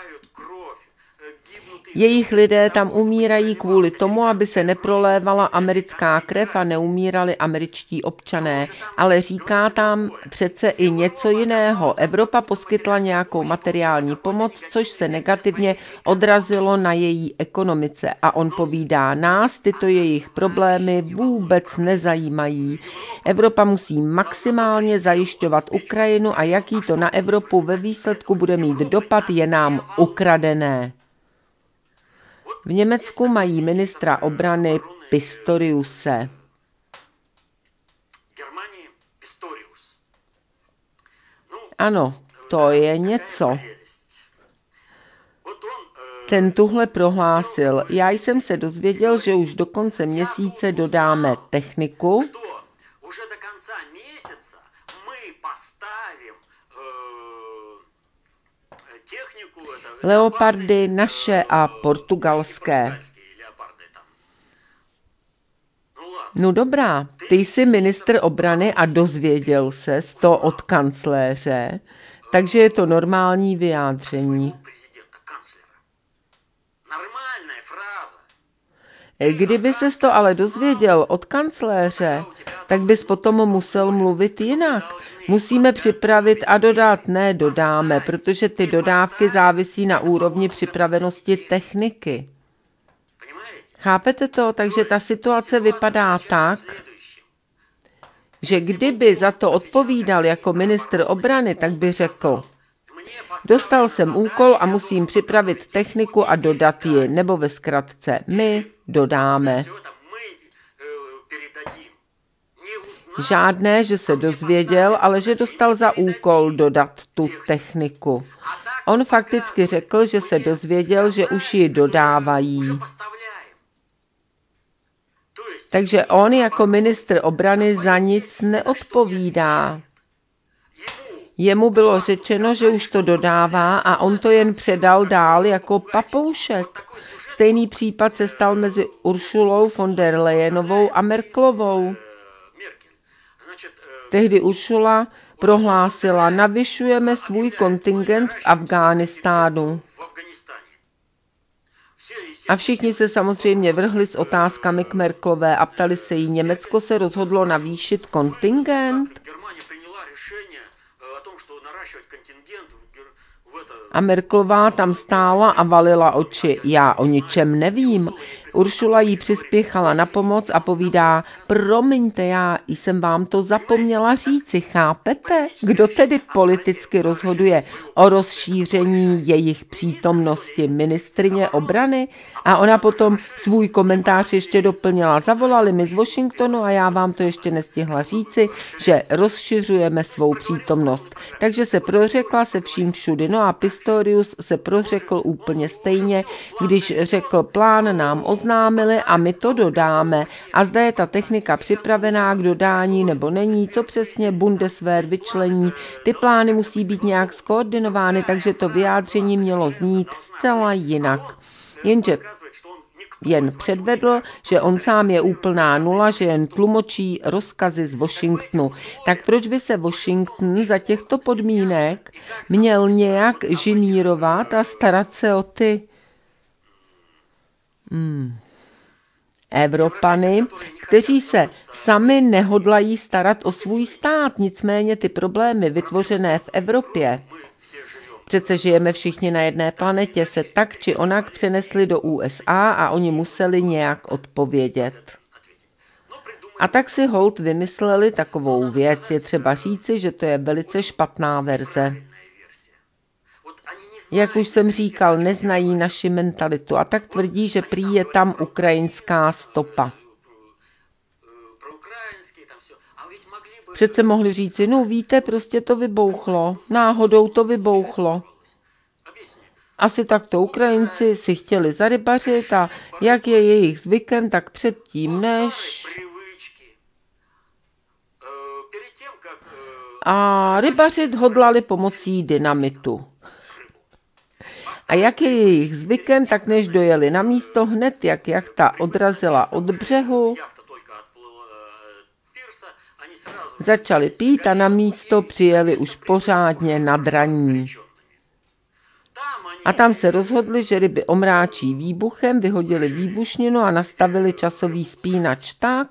Jejich lidé tam umírají kvůli tomu, aby se neprolévala americká krev a neumírali američtí občané. Ale říká tam přece i něco jiného. Evropa poskytla nějakou materiální pomoc, což se negativně odrazilo na její ekonomice. A on povídá, nás tyto jejich problémy vůbec nezajímají. Evropa musí maximálně zajišťovat Ukrajinu a jaký to na Evropu ve výsledku bude mít dopad, je nám ukradené. V Německu mají ministra obrany Pistoriuse. Ano, to je něco. Ten tuhle prohlásil: já jsem se dozvěděl, že už do konce měsíce dodáme techniku, leopardy naše a portugalské. No dobrá, ty jsi ministr obrany a dozvěděl ses to od kancléře, takže je to normální vyjádření. Kdyby ses to ale dozvěděl od kancléře, tak bys potom musel mluvit jinak. Musíme připravit a dodat, ne dodáme, protože ty dodávky závisí na úrovni připravenosti techniky. Chápete to? Takže ta situace vypadá tak, že kdyby za to odpovídal jako ministr obrany, tak by řekl: dostal jsem úkol a musím připravit techniku a dodat ji, nebo ve zkratce my dodáme. Žádné, že se dozvěděl, ale že dostal za úkol dodat tu techniku. On fakticky řekl, že se dozvěděl, že už ji dodávají. Takže on jako ministr obrany za nic neodpovídá. Jemu bylo řečeno, že už to dodává a on to jen předal dál jako papoušek. Stejný případ se stal mezi Uršulou von der Leyenovou a Merkelovou. Tehdy Uršula prohlásila: navyšujeme svůj kontingent v Afghánistánu. A všichni se samozřejmě vrhli s otázkami k Merkelové a ptali se jí: Německo se rozhodlo navýšit kontingent? A Merkelová tam stála a valila oči: já o ničem nevím. Uršula jí přispěchala na pomoc a povídá: promiňte, já jsem vám to zapomněla říci, chápete? Kdo tedy politicky rozhoduje o rozšíření jejich přítomnosti? Ministryně obrany? A ona potom svůj komentář ještě doplnila: zavolali mi z Washingtonu a já vám to ještě nestihla říci, že rozšiřujeme svou přítomnost. Takže se prořekla se vším všudy. No a Pistorius se prořekl úplně stejně, když řekl: plán nám oznámili a my to dodáme. A zda je ta technika připravená k dodání nebo není, co přesně Bundeswehr vyčlení, ty plány musí být nějak skoordinovány, takže to vyjádření mělo znít zcela jinak. Jenže jen předvedl, že on sám je úplná nula, že jen tlumočí rozkazy z Washingtonu. Tak proč by se Washington za těchto podmínek měl nějak žinírovat a starat se o ty hmm, Evropany, kteří se sami nehodlají starat o svůj stát, nicméně ty problémy vytvořené v Evropě, přece žijeme všichni na jedné planetě, se tak či onak přenesli do U S A a oni museli nějak odpovědět. A tak si holt vymysleli takovou věc. Je třeba říci, že to je velice špatná verze. Jak už jsem říkal, neznají naši mentalitu a tak tvrdí, že prý je tam ukrajinská stopa. Přece mohli říci: no víte, prostě to vybouchlo, náhodou to vybouchlo. Asi takto Ukrajinci si chtěli zarybařit a jak je jejich zvykem, tak předtím než... A rybařit hodlali pomocí dynamitu. A jak je jejich zvykem, tak než dojeli na místo, hned jak jachta odrazila od břehu, začali pít a na místo přijeli už pořádně nadraní. A tam se rozhodli, že ryby omráčí výbuchem, vyhodili výbušninu a nastavili časový spínač tak,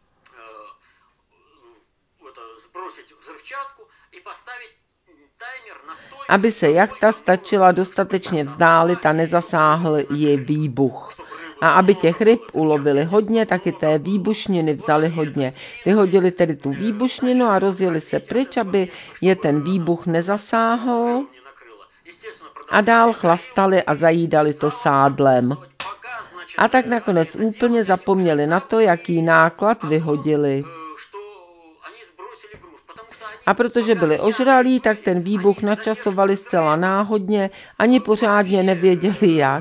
aby se jachta stačila dostatečně vzdálit a nezasáhl ji výbuch. A aby těch ryb ulovili hodně, tak i té výbušniny vzali hodně. Vyhodili tedy tu výbušninu a rozjeli se pryč, aby je ten výbuch nezasáhl. A dál chlastali a zajídali to sádlem. A tak nakonec úplně zapomněli na to, jaký náklad vyhodili. A protože byli ožralí, tak ten výbuch načasovali zcela náhodně, ani pořádně nevěděli jak.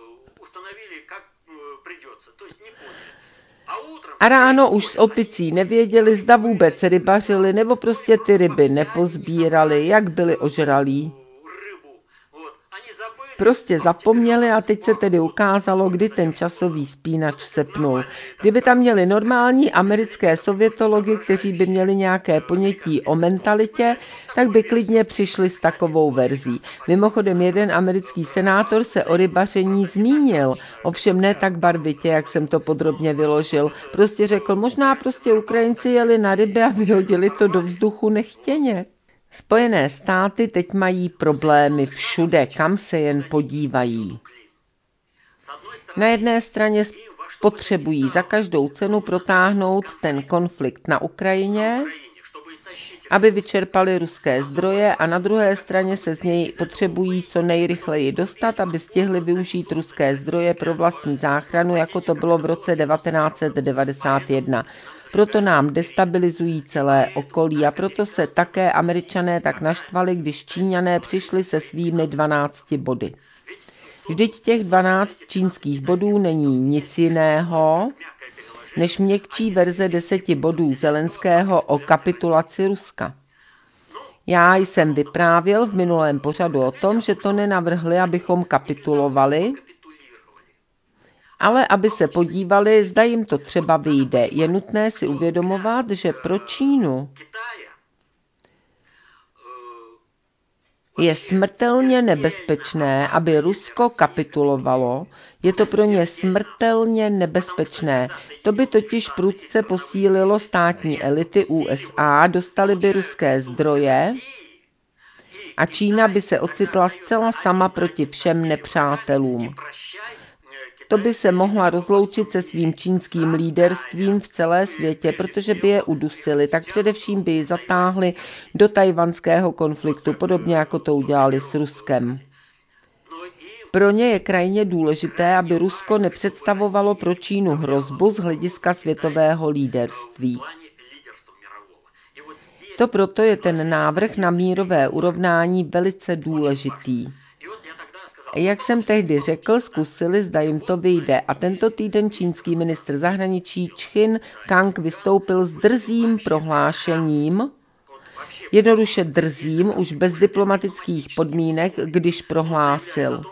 A ráno už s opicí nevěděli, zda vůbec rybařili, nebo prostě ty ryby nepozbírali, jak byli ožralí. Prostě zapomněli a teď se tedy ukázalo, kdy ten časový spínač sepnul. Kdyby tam měli normální americké sovětology, kteří by měli nějaké ponětí o mentalitě, tak by klidně přišli s takovou verzí. Mimochodem jeden americký senátor se o rybaření zmínil, ovšem ne tak barvitě, jak jsem to podrobně vyložil. Prostě řekl, možná prostě Ukrajinci jeli na ryby a vyhodili to do vzduchu nechtěně. Spojené státy teď mají problémy všude, kam se jen podívají. Na jedné straně potřebují za každou cenu protáhnout ten konflikt na Ukrajině, aby vyčerpali ruské zdroje, a na druhé straně se z něj potřebují co nejrychleji dostat, aby stihli využít ruské zdroje pro vlastní záchranu, jako to bylo v roce devatenáct set devadesát jedna. Proto nám destabilizují celé okolí a proto se také Američané tak naštvali, když Číňané přišli se svými dvanácti body. Vždyť těch dvanáct čínských bodů není nic jiného, než měkčí verze deseti bodů Zelenského o kapitulaci Ruska. Já jsem vyprávěl v minulém pořadu o tom, že to nenavrhli, abychom kapitulovali, ale aby se podívali, zda jim to třeba vyjde. Je nutné si uvědomovat, že pro Čínu je smrtelně nebezpečné, aby Rusko kapitulovalo. Je to pro ně smrtelně nebezpečné. To by totiž prudce posílilo státní elity U S A, dostali by ruské zdroje a Čína by se ocitla zcela sama proti všem nepřátelům. To by se mohla rozloučit se svým čínským líderstvím v celé světě, protože by je udusili, tak především by ji zatáhli do tajvanského konfliktu, podobně jako to udělali s Ruskem. Pro ně je krajně důležité, aby Rusko nepředstavovalo pro Čínu hrozbu z hlediska světového líderství. To proto je ten návrh na mírové urovnání velice důležitý. Jak jsem tehdy řekl, zkusili, zda jim to vyjde, a tento týden čínský ministr zahraničí Čchin Kang vystoupil s drzým prohlášením, jednoduše drzým, už bez diplomatických podmínek, když prohlásil: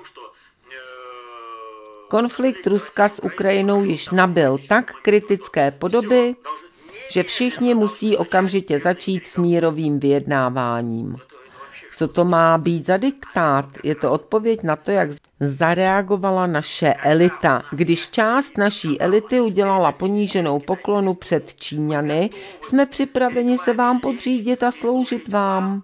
konflikt Ruska s Ukrajinou již nabyl tak kritické podoby, že všichni musí okamžitě začít s mírovým vyjednáváním. Co to má být za diktát? Je to odpověď na to, jak zareagovala naše elita. Když část naší elity udělala poníženou poklonu před Číňany, jsme připraveni se vám podřídit a sloužit vám.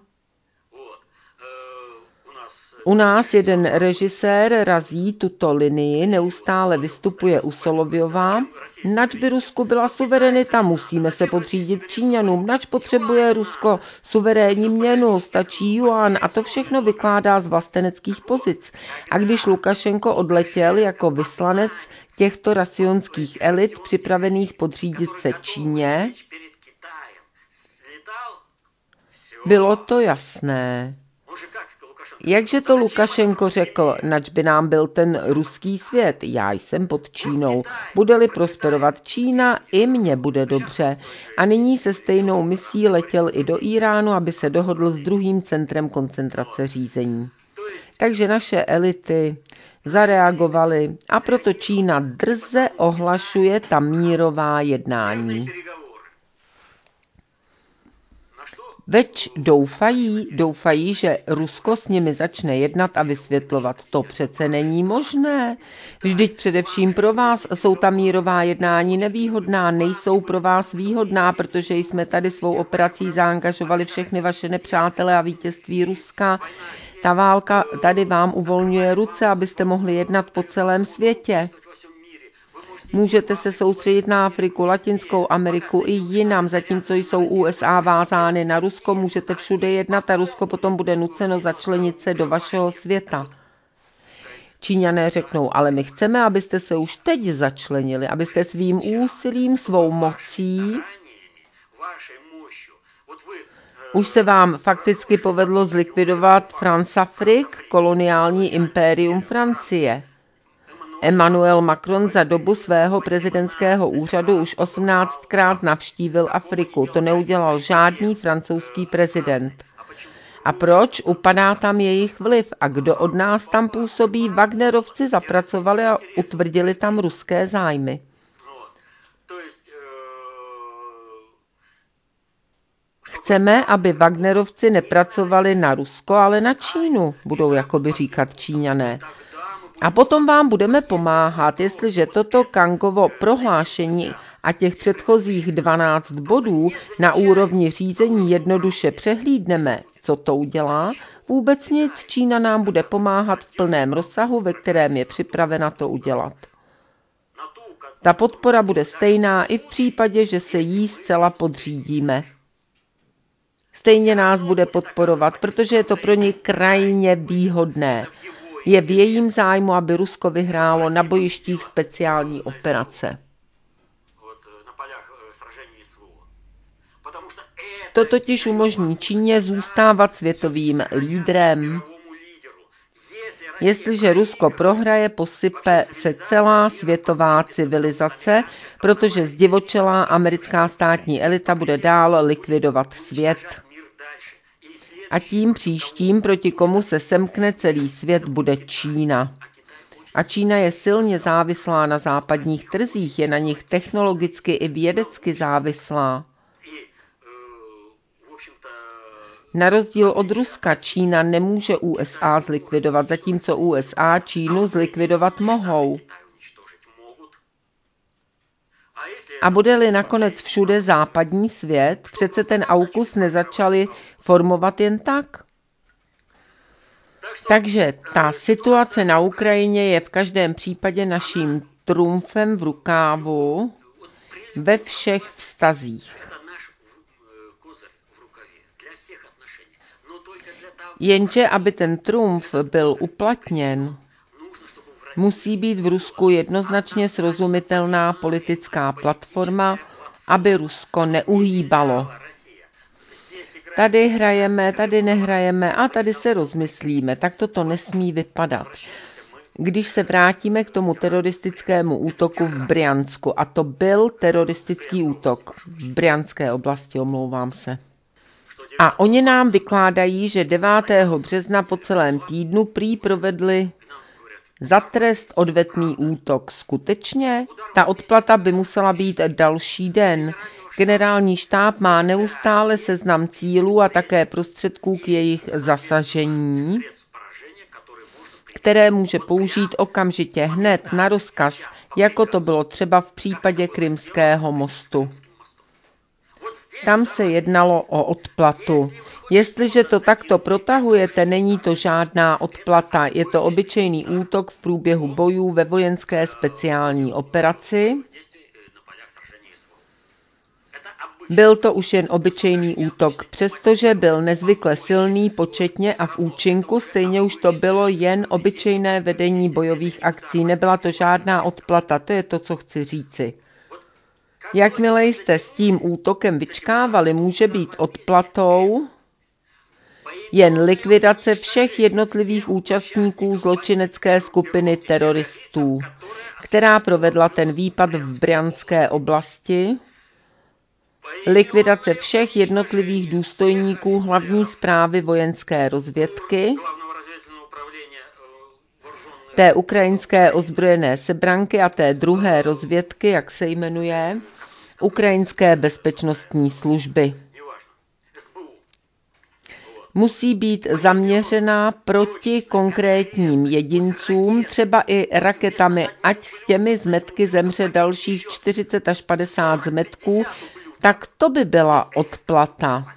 U nás jeden režisér razí tuto linii, neustále vystupuje u Solovyova. Nač by Rusku byla suverenita, musíme se podřídit Číňanům, nač potřebuje Rusko suverénní měnu, stačí juan, a to všechno vykládá z vlasteneckých pozic. A když Lukašenko odletěl jako vyslanec těchto rasionských elit připravených podřídit se Číně, bylo to jasné. Jakže to Lukašenko řekl, nač by nám byl ten ruský svět, já jsem pod Čínou, bude-li prosperovat Čína, i mně bude dobře. A nyní se stejnou misí letěl i do Iránu, aby se dohodl s druhým centrem koncentrace řízení. Takže naše elity zareagovaly a proto Čína drze ohlašuje ta mírová jednání. Več doufají, doufají, že Rusko s nimi začne jednat a vysvětlovat. To přece není možné. Vždyť především pro vás jsou ta mírová jednání nevýhodná, nejsou pro vás výhodná, protože jsme tady svou operací zaangažovali všechny vaše nepřátele a vítězství Ruska. Ta válka tady vám uvolňuje ruce, abyste mohli jednat po celém světě. Můžete se soustředit na Afriku, Latinskou Ameriku i jinam, zatímco jsou U S A vázány na Rusko, můžete všude jednat a Rusko potom bude nuceno začlenit se do vašeho světa. Číňané řeknou, ale my chceme, abyste se už teď začlenili, abyste svým úsilím, svou mocí Už se vám fakticky povedlo zlikvidovat Françafrique, koloniální impérium Francie. Emmanuel Macron za dobu svého prezidentského úřadu už osmnáctkrát navštívil Afriku. To neudělal žádný francouzský prezident. A proč? Upadá tam jejich vliv. A kdo od nás tam působí? Wagnerovci zapracovali a utvrdili tam ruské zájmy. Chceme, aby Wagnerovci nepracovali na Rusko, ale na Čínu, budou jakoby říkat Číňané. A potom vám budeme pomáhat, jestliže toto Kangovo prohlášení a těch předchozích dvanáct bodů na úrovni řízení jednoduše přehlídneme, co to udělá, vůbec nic, Čína nám bude pomáhat v plném rozsahu, ve kterém je připravena to udělat. Ta podpora bude stejná i v případě, že se jí zcela podřídíme. Stejně nás bude podporovat, protože je to pro ně krajně výhodné. Je v jejím zájmu, aby Rusko vyhrálo na bojištích speciální operace. To totiž umožní Číně zůstávat světovým lídrem. Jestliže Rusko prohraje, posype se celá světová civilizace, protože zdivočelá americká státní elita bude dál likvidovat svět. A tím příštím, proti komu se semkne celý svět, bude Čína. A Čína je silně závislá na západních trzích, je na nich technologicky i vědecky závislá. Na rozdíl od Ruska Čína nemůže U S A zlikvidovat, zatímco U S A Čínu zlikvidovat mohou. A bude-li nakonec všude západní svět, přece ten AUKUS nezačali formovat jen tak. Takže ta situace na Ukrajině je v každém případě naším trumfem v rukávu ve všech vztazích. Jenže aby ten trumf byl uplatněn, musí být v Rusku jednoznačně srozumitelná politická platforma, aby Rusko neuhýbalo. Tady hrajeme, tady nehrajeme a tady se rozmyslíme, tak toto nesmí vypadat. Když se vrátíme k tomu teroristickému útoku v Brjansku, a to byl teroristický útok v Brjanské oblasti, omlouvám se. A oni nám vykládají, že devátého března po celém týdnu prý provedli za trest odvetný útok. Skutečně? Ta odplata by musela být další den. Generální štáb má neustále seznam cílů a také prostředků k jejich zasažení, které může použít okamžitě hned na rozkaz, jako to bylo třeba v případě Krymského mostu. Tam se jednalo o odplatu. Jestliže to takto protahujete, není to žádná odplata, je to obyčejný útok v průběhu bojů ve vojenské speciální operaci. Byl to už jen obyčejný útok, přestože byl nezvykle silný početně a v účinku, stejně už to bylo jen obyčejné vedení bojových akcí, nebyla to žádná odplata, to je to, co chci říci. Jakmile jste s tím útokem vyčkávali, může být odplatou jen likvidace všech jednotlivých účastníků zločinecké skupiny teroristů, která provedla ten výpad v Brjanské oblasti, likvidace všech jednotlivých důstojníků hlavní správy vojenské rozvědky, té ukrajinské ozbrojené sebranky a té druhé rozvědky, jak se jmenuje, ukrajinské bezpečnostní služby. Musí být zaměřená proti konkrétním jedincům, třeba i raketami, ať s těmi zmetky zemře dalších čtyřicet až padesát zmetků, tak to by byla odplata.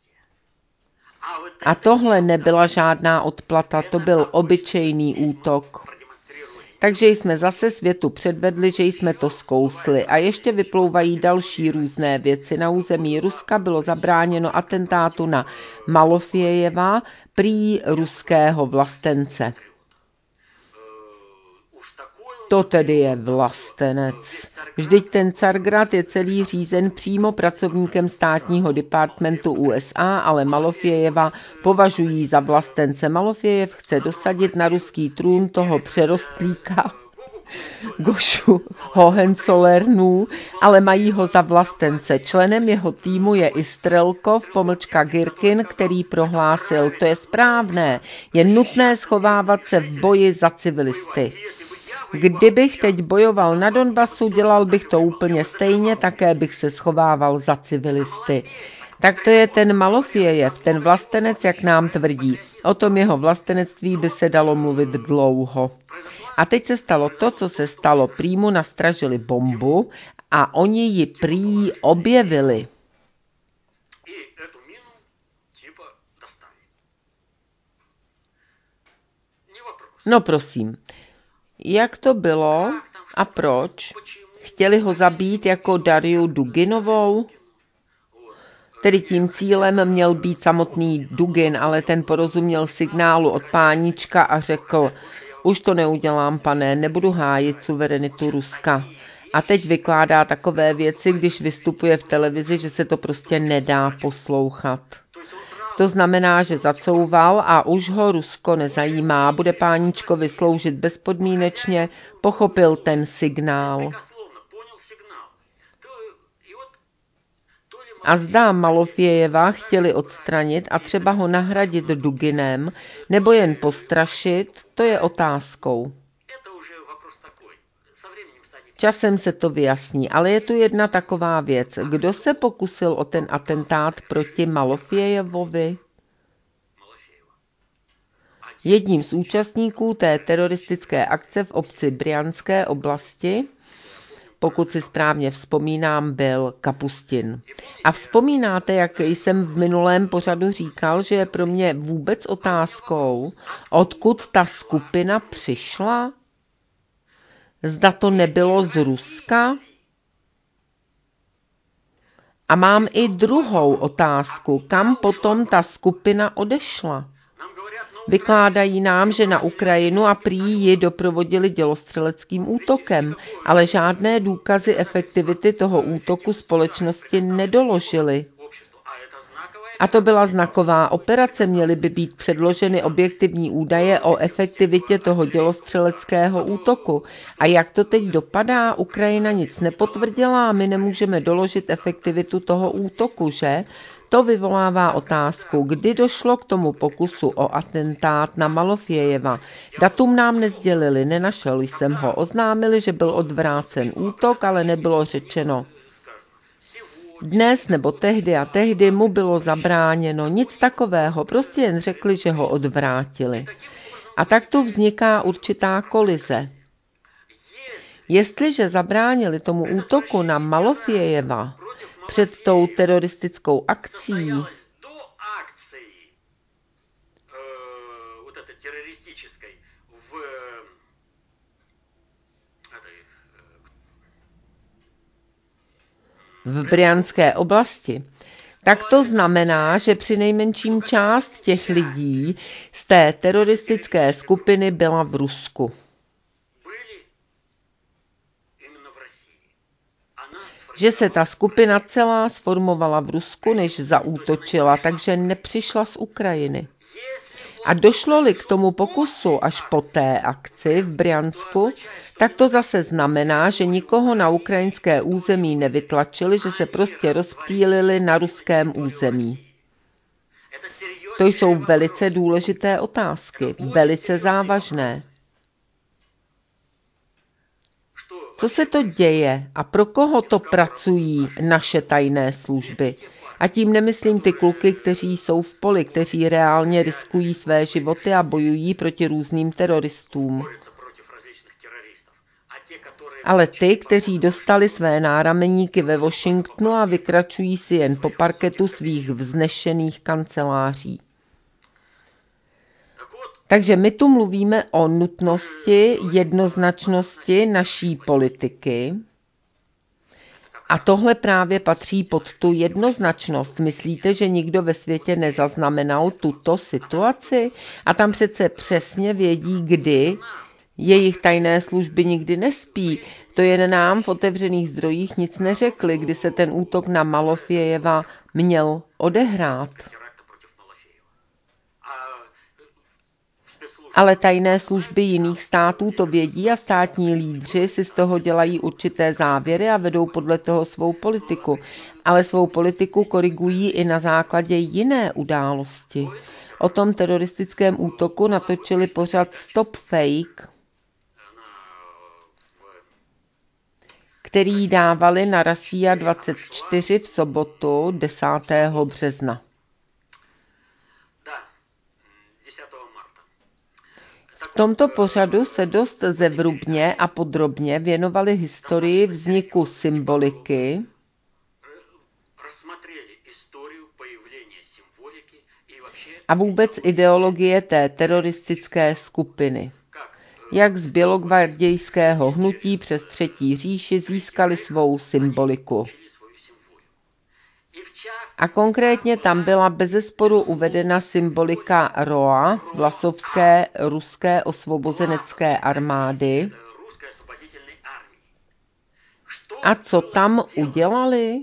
A tohle nebyla žádná odplata, to byl obyčejný útok. Takže jsme zase světu předvedli, že jsme to zkousli. A ještě vyplouvají další různé věci. Na území Ruska bylo zabráněno atentátu na Malofejeva, prý ruského vlastence. To tedy je vlastenec. Vždyť ten Cargrad je celý řízen přímo pracovníkem státního departmentu U S A, ale Malofejeva považují za vlastence. Malofejev chce dosadit na ruský trůn toho přerostlíka Gošu Hohenzollernů, ale mají ho za vlastence. Členem jeho týmu je i Strelkov, pomlčka Girkin, který prohlásil, to je správné, je nutné schovávat se v boji za civilisty. Kdybych teď bojoval na Donbasu, dělal bych to úplně stejně, také bych se schovával za civilisty. Tak to je ten Malofejev, ten vlastenec, jak nám tvrdí. O tom jeho vlastenectví by se dalo mluvit dlouho. A teď se stalo to, co se stalo. Prý mu nastražili bombu a oni ji prý objevili. No prosím, jak to bylo a proč? Chtěli ho zabít jako Dariu Duginovou? Tedy tím cílem měl být samotný Dugin, ale ten porozuměl signálu od páníčka a řekl, už to neudělám, pane, nebudu hájit suverenitu Ruska. A teď vykládá takové věci, když vystupuje v televizi, že se to prostě nedá poslouchat. To znamená, že zacouval a už ho Rusko nezajímá, bude páníčkovi sloužit bezpodmínečně, pochopil ten signál. A zdá Malofejeva chtěli odstranit a třeba ho nahradit Duginem, nebo jen postrašit, to je otázkou. Časem se to vyjasní, ale je tu jedna taková věc. Kdo se pokusil o ten atentát proti Malofejevovi? Jedním z účastníků té teroristické akce v obci Brjanské oblasti, pokud si správně vzpomínám, byl Kapustin. A vzpomínáte, jak jsem v minulém pořadu říkal, že je pro mě vůbec otázkou, odkud ta skupina přišla? Zda to nebylo z Ruska? A mám i druhou otázku, kam potom ta skupina odešla? Vykládají nám, že na Ukrajinu a prý ji doprovodili dělostřeleckým útokem, ale žádné důkazy efektivity toho útoku společnosti nedoložily. A to byla znaková operace, měly by být předloženy objektivní údaje o efektivitě toho dělostřeleckého útoku. A jak to teď dopadá? Ukrajina nic nepotvrdila a my nemůžeme doložit efektivitu toho útoku, že? To vyvolává otázku, kdy došlo k tomu pokusu o atentát na Malofejeva. Datum nám nezdělili, nenašel jsem ho. Oznámili, že byl odvrácen útok, ale nebylo řečeno. Dnes nebo tehdy a tehdy mu bylo zabráněno, nic takového, prostě jen řekli, že ho odvrátili. A tak tu vzniká určitá kolize. Jestliže zabránili tomu útoku na Malofejeva před tou teroristickou akcí, v Brjanské oblasti, tak to znamená, že přinejmenším část těch lidí z té teroristické skupiny byla v Rusku. Že se ta skupina celá sformovala v Rusku, než zaútočila, takže nepřišla z Ukrajiny. A došlo-li k tomu pokusu až po té akci v Brjansku, tak to zase znamená, že nikoho na ukrajinské území nevytlačili, že se prostě rozptýlili na ruském území. To jsou velice důležité otázky, velice závažné. Co se to děje a pro koho to pracují naše tajné služby? A tím nemyslím ty kluky, kteří jsou v poli, kteří reálně riskují své životy a bojují proti různým teroristům. Ale ty, kteří dostali své nárameníky ve Washingtonu a vykračují si jen po parketu svých vznešených kanceláří. Takže my tu mluvíme o nutnosti, jednoznačnosti naší politiky. A tohle právě patří pod tu jednoznačnost. Myslíte, že nikdo ve světě nezaznamenal tuto situaci? A tam přece přesně vědí, kdy Jejich tajné služby nikdy nespí. To jen nám v otevřených zdrojích nic neřekli, kdy se ten útok na Malofejeva měl odehrát. Ale tajné služby jiných států to vědí a státní lídři si z toho dělají určité závěry a vedou podle toho svou politiku. Ale svou politiku korigují i na základě jiné události. O tom teroristickém útoku natočili pořad Stop Fake, který dávali na Russia dvacet čtyři v sobotu desátého března. V tomto pořadu se dost zevrubně a podrobně věnovali historii vzniku symboliky a vůbec ideologie té teroristické skupiny. Jak z bělogvardějského hnutí přes Třetí říši získali svou symboliku. A konkrétně tam byla bezesporu uvedena symbolika R O A, Vlasovské ruské osvobozenecké armády. A co tam udělali?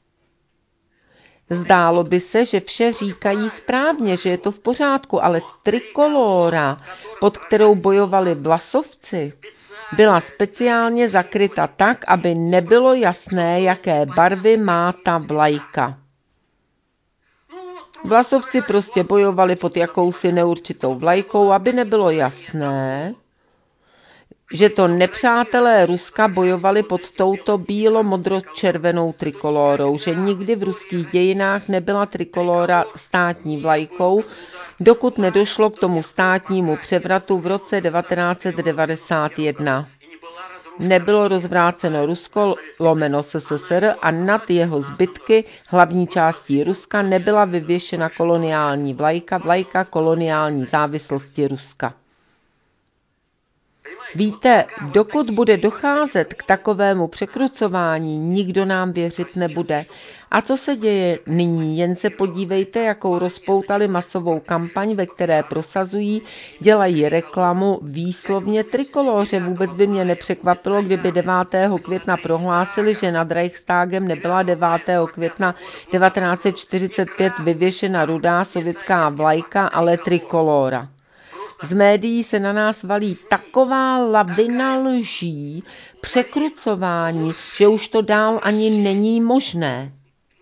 Zdálo by se, že vše říkají správně, že je to v pořádku, ale trikolóra, pod kterou bojovali Vlasovci, byla speciálně zakryta tak, aby nebylo jasné, jaké barvy má ta vlajka. Vlasovci prostě bojovali pod jakousi neurčitou vlajkou, aby nebylo jasné, že to nepřátelé Ruska bojovali pod touto bílo-modro-červenou trikolórou, že nikdy v ruských dějinách nebyla trikolóra státní vlajkou, dokud nedošlo k tomu státnímu převratu v roce devatenáct set devadesát jedna. Nebylo rozvráceno Rusko lomeno S S S R a nad jeho zbytky hlavní částí Ruska nebyla vyvěšena koloniální vlajka, vlajka koloniální závislosti Ruska. Víte, dokud bude docházet k takovému překrucování, nikdo nám věřit nebude. A co se děje nyní? Jen se podívejte, jakou rozpoutali masovou kampaň, ve které prosazují, dělají reklamu výslovně trikolóře. Vůbec by mě nepřekvapilo, kdyby devátého května prohlásili, že nad Reichstagem nebyla devátého května devatenáct set čtyřicet pět vyvěšena rudá sovětská vlajka, ale trikolóra. Z médií se na nás valí taková lavina lží, překrucování, že už to dál ani není možné.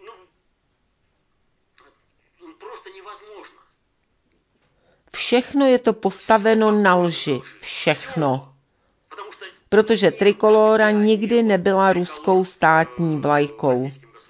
Všechno je to postaveno na lži. Všechno. Protože trikolóra nikdy nebyla ruskou státní vlajkou.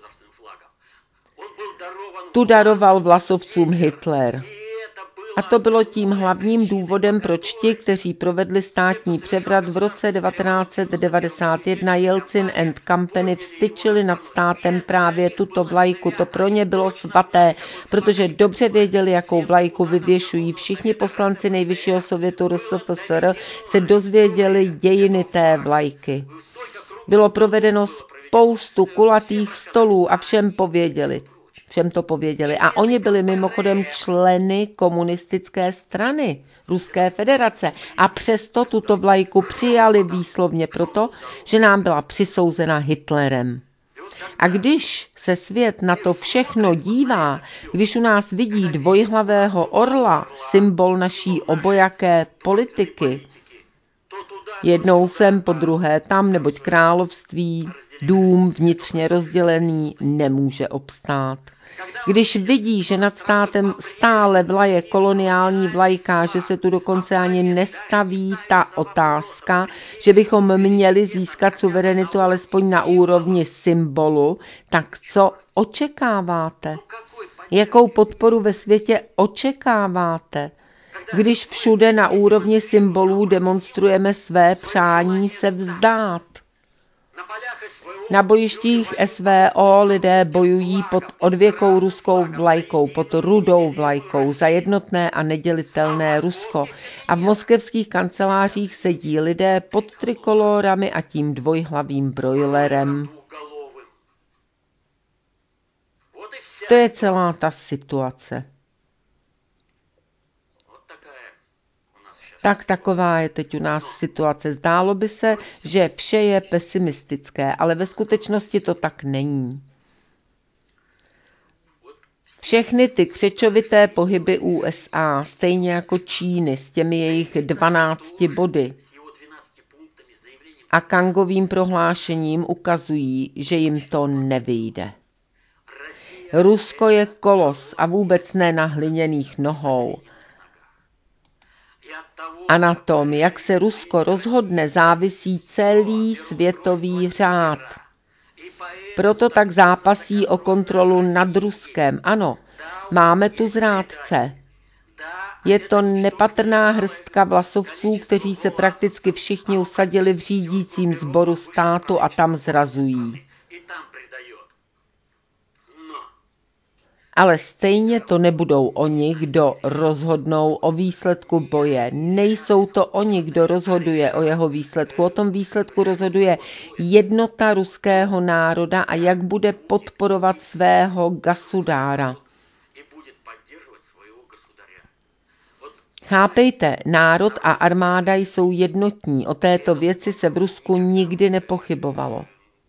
Tu daroval Vlasovcům Hitler. A to bylo tím hlavním důvodem, proč ti, kteří provedli státní převrat v roce devatenáct set devadesát jedna, Jelcin and Company, vztyčili nad státem právě tuto vlajku. To pro ně bylo svaté, protože dobře věděli, jakou vlajku vyvěšují. Všichni poslanci Nejvyššího sovětu R S F S R se dozvěděli dějiny té vlajky. Bylo provedeno spoustu kulatých stolů a všem pověděli. Všem to pověděli. A oni byli mimochodem členy komunistické strany Ruské federace. A přesto tuto vlajku přijali výslovně proto, že nám byla přisouzena Hitlerem. A když se svět na to všechno dívá, když u nás vidí dvojhlavého orla, symbol naší obojaké politiky, jednou sem, po druhé tam, neboť království, dům vnitřně rozdělený, nemůže obstát. Když vidí, že nad státem stále vlaje koloniální vlajka, že se tu dokonce ani nestaví ta otázka, že bychom měli získat suverenitu alespoň na úrovni symbolu, tak co očekáváte? Jakou podporu ve světě očekáváte? Když všude na úrovni symbolů demonstrujeme své přání se vzdát. Na bojištích S V O lidé bojují pod odvěkou ruskou vlajkou, pod rudou vlajkou za jednotné a nedělitelné Rusko. A v moskevských kancelářích sedí lidé pod trikolórami a tím dvojhlavým brojlerem. To je celá ta situace. Tak taková je teď u nás situace. Zdálo by se, že vše je pesimistické, ale ve skutečnosti to tak není. Všechny ty křečovité pohyby U S A, stejně jako Číny s těmi jejich dvanácti body a Kangovým prohlášením ukazují, že jim to nevyjde. Rusko je kolos a vůbec ne na hliněných nohou. A na tom, jak se Rusko rozhodne, závisí celý světový řád. Proto tak zápasí o kontrolu nad Ruskem. Ano, máme tu zrádce. Je to nepatrná hrstka vlasovců, kteří se prakticky všichni usadili v řídícím sboru státu a tam zrazují. Ale stejně to nebudou oni, kdo rozhodnou o výsledku boje. Nejsou to oni, kdo rozhoduje o jeho výsledku. O tom výsledku rozhoduje jednota ruského národa a jak bude podporovat svého gasudára. Chápejte, národ a armáda jsou jednotní. O této věci se v Rusku nikdy nepochybovalo.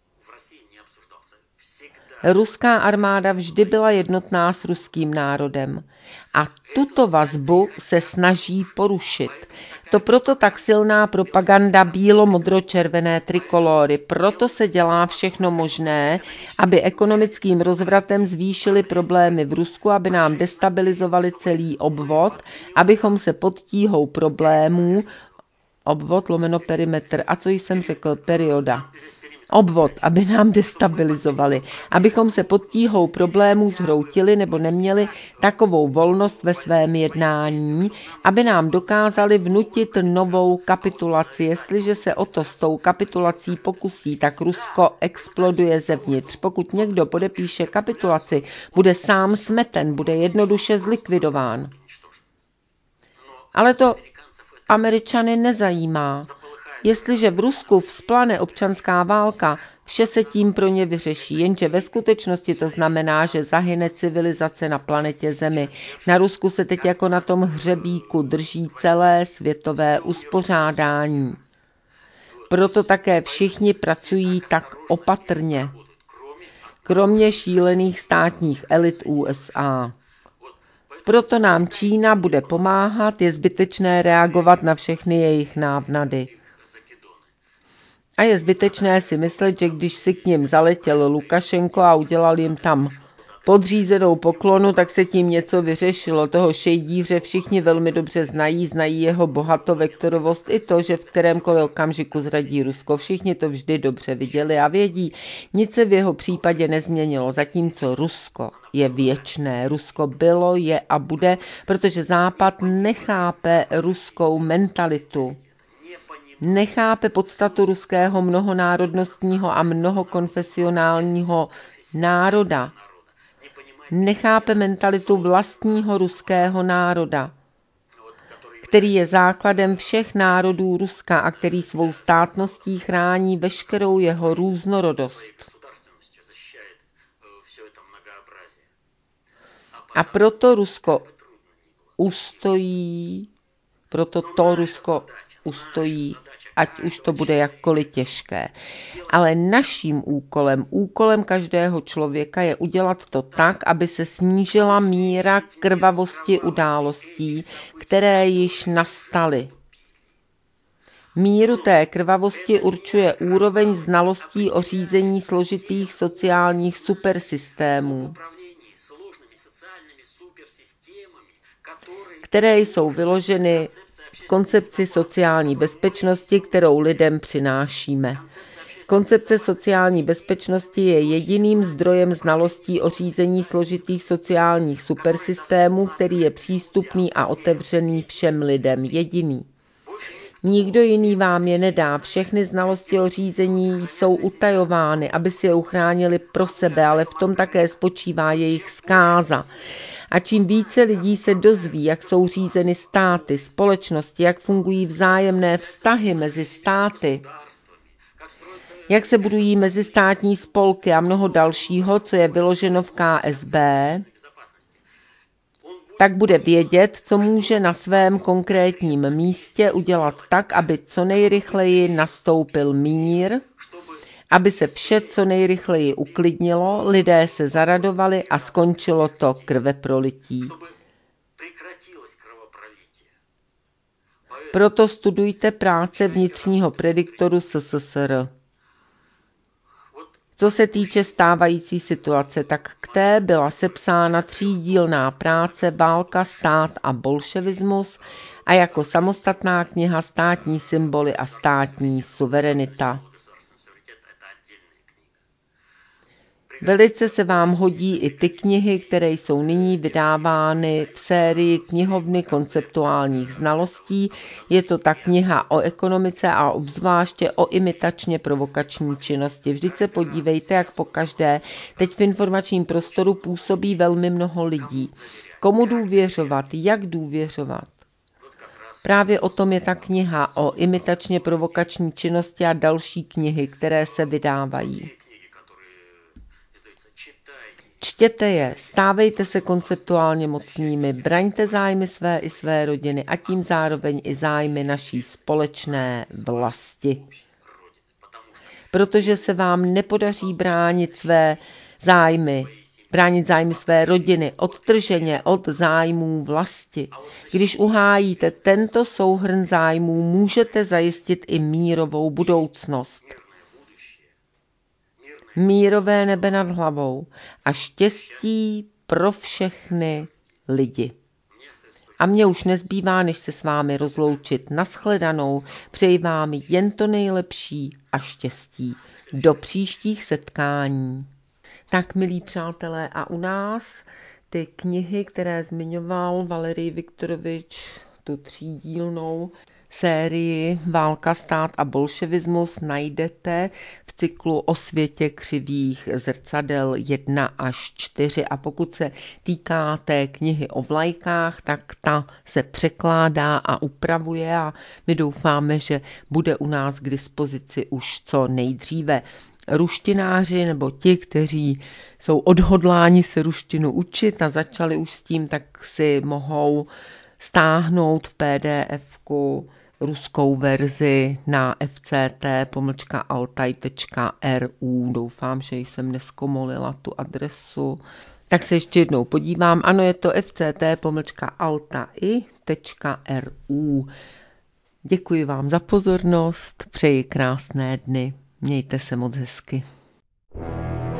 Ruská armáda vždy byla jednotná s ruským národem a tuto vazbu se snaží porušit. To proto tak silná propaganda bílo-modro-červené trikolory, proto se dělá všechno možné, aby ekonomickým rozvratem zvýšili problémy v Rusku, aby nám destabilizovali celý obvod, abychom se pod tíhou problémů, obvod lomeno perimetr, a co jsem řekl, perioda, obvod, aby nám destabilizovali, abychom se pod tíhou problémů zhroutili nebo neměli takovou volnost ve svém jednání, aby nám dokázali vnutit novou kapitulaci. Jestliže se o to s tou kapitulací pokusí, tak Rusko exploduje zevnitř. Pokud někdo podepíše kapitulaci, bude sám smeten, bude jednoduše zlikvidován. Ale to Američany nezajímá. Jestliže v Rusku vzplane občanská válka, vše se tím pro ně vyřeší, jenže ve skutečnosti to znamená, že zahyne civilizace na planetě Zemi. Na Rusku se teď jako na tom hřebíku drží celé světové uspořádání. Proto také všichni pracují tak opatrně, kromě šílených státních elit U S A. Proto nám Čína bude pomáhat, je zbytečné reagovat na všechny jejich návnady. A je zbytečné si myslet, že když si k nim zaletěl Lukašenko a udělal jim tam podřízenou poklonu, tak se tím něco vyřešilo. Toho šejdíře všichni velmi dobře znají, znají jeho bohatovektorovost i to, že v kterémkoliv okamžiku zradí Rusko. Všichni to vždy dobře viděli a vědí, nic se v jeho případě nezměnilo, zatímco Rusko je věčné. Rusko bylo, je a bude, protože Západ nechápe ruskou mentalitu. Nechápe podstatu ruského mnohonárodnostního a mnohokonfesionálního národa. Nechápe mentalitu vlastního ruského národa, který je základem všech národů Ruska a který svou státností chrání veškerou jeho různorodost. A proto Rusko ustojí, proto to Rusko ustojí, ať už to bude jakkoliv těžké. Ale naším úkolem, úkolem každého člověka je udělat to tak, aby se snížila míra krvavosti událostí, které již nastaly. Míru té krvavosti určuje úroveň znalostí o řízení složitých sociálních supersystémů, které jsou vyloženy v koncepci sociální bezpečnosti, kterou lidem přinášíme. Koncepce sociální bezpečnosti je jediným zdrojem znalostí o řízení složitých sociálních supersystémů, který je přístupný a otevřený všem lidem. Jediný. Nikdo jiný vám je nedá. Všechny znalosti o řízení jsou utajovány, aby si je uchránili pro sebe, ale v tom také spočívá jejich zkáza. A čím více lidí se dozví, jak jsou řízeny státy, společnosti, jak fungují vzájemné vztahy mezi státy, jak se budují mezistátní spolky a mnoho dalšího, co je vyloženo v K S B, tak bude vědět, co může na svém konkrétním místě udělat tak, aby co nejrychleji nastoupil mír, aby se vše co nejrychleji uklidnilo, lidé se zaradovali a skončilo to krveprolití. Proto studujte práce vnitřního prediktoru S S S R. Co se týče stávající situace, tak k té byla sepsána třídílná práce Válka, stát a bolševismus a jako samostatná kniha Státní symboly a státní suverenita. Velice se vám hodí i ty knihy, které jsou nyní vydávány v sérii Knihovny konceptuálních znalostí. Je to ta kniha o ekonomice a obzvláště o imitačně provokační činnosti. Vždyť se podívejte, jak pokaždé teď v informačním prostoru působí velmi mnoho lidí. Komu důvěřovat, jak důvěřovat? Právě o tom je ta kniha o imitačně provokační činnosti a další knihy, které se vydávají. Čtěte je, stávejte se konceptuálně mocnými, braňte zájmy své i své rodiny a tím zároveň i zájmy naší společné vlasti. Protože se vám nepodaří bránit své zájmy, bránit zájmy své rodiny odtrženě od zájmů vlasti. Když uhájíte tento souhrn zájmů, můžete zajistit i mírovou budoucnost. Mírové nebe nad hlavou a štěstí pro všechny lidi. A mně už nezbývá, než se s vámi rozloučit. Nashledanou, přeji vám jen to nejlepší a štěstí. Do příštích setkání. Tak, milí přátelé, a u nás ty knihy, které zmiňoval Valerij Viktorovič, tu třídílnou sérii Válka, stát a bolševismus, najdete v cyklu O světě křivých zrcadel jedna až čtyři. A pokud se týká té knihy o vlajkách, tak ta se překládá a upravuje a my doufáme, že bude u nás k dispozici už co nejdříve. Ruštináři nebo ti, kteří jsou odhodláni se ruštinu učit a začali už s tím, tak si mohou stáhnout v P D F-ku ruskou verzi na f c t pomlčka altaj tečka r u. Doufám, že jsem neskomolila tu adresu. Tak se ještě jednou podívám. Ano, je to f c t pomlčka altaj tečka r u. Děkuji vám za pozornost, přeji krásné dny. Mějte se moc hezky.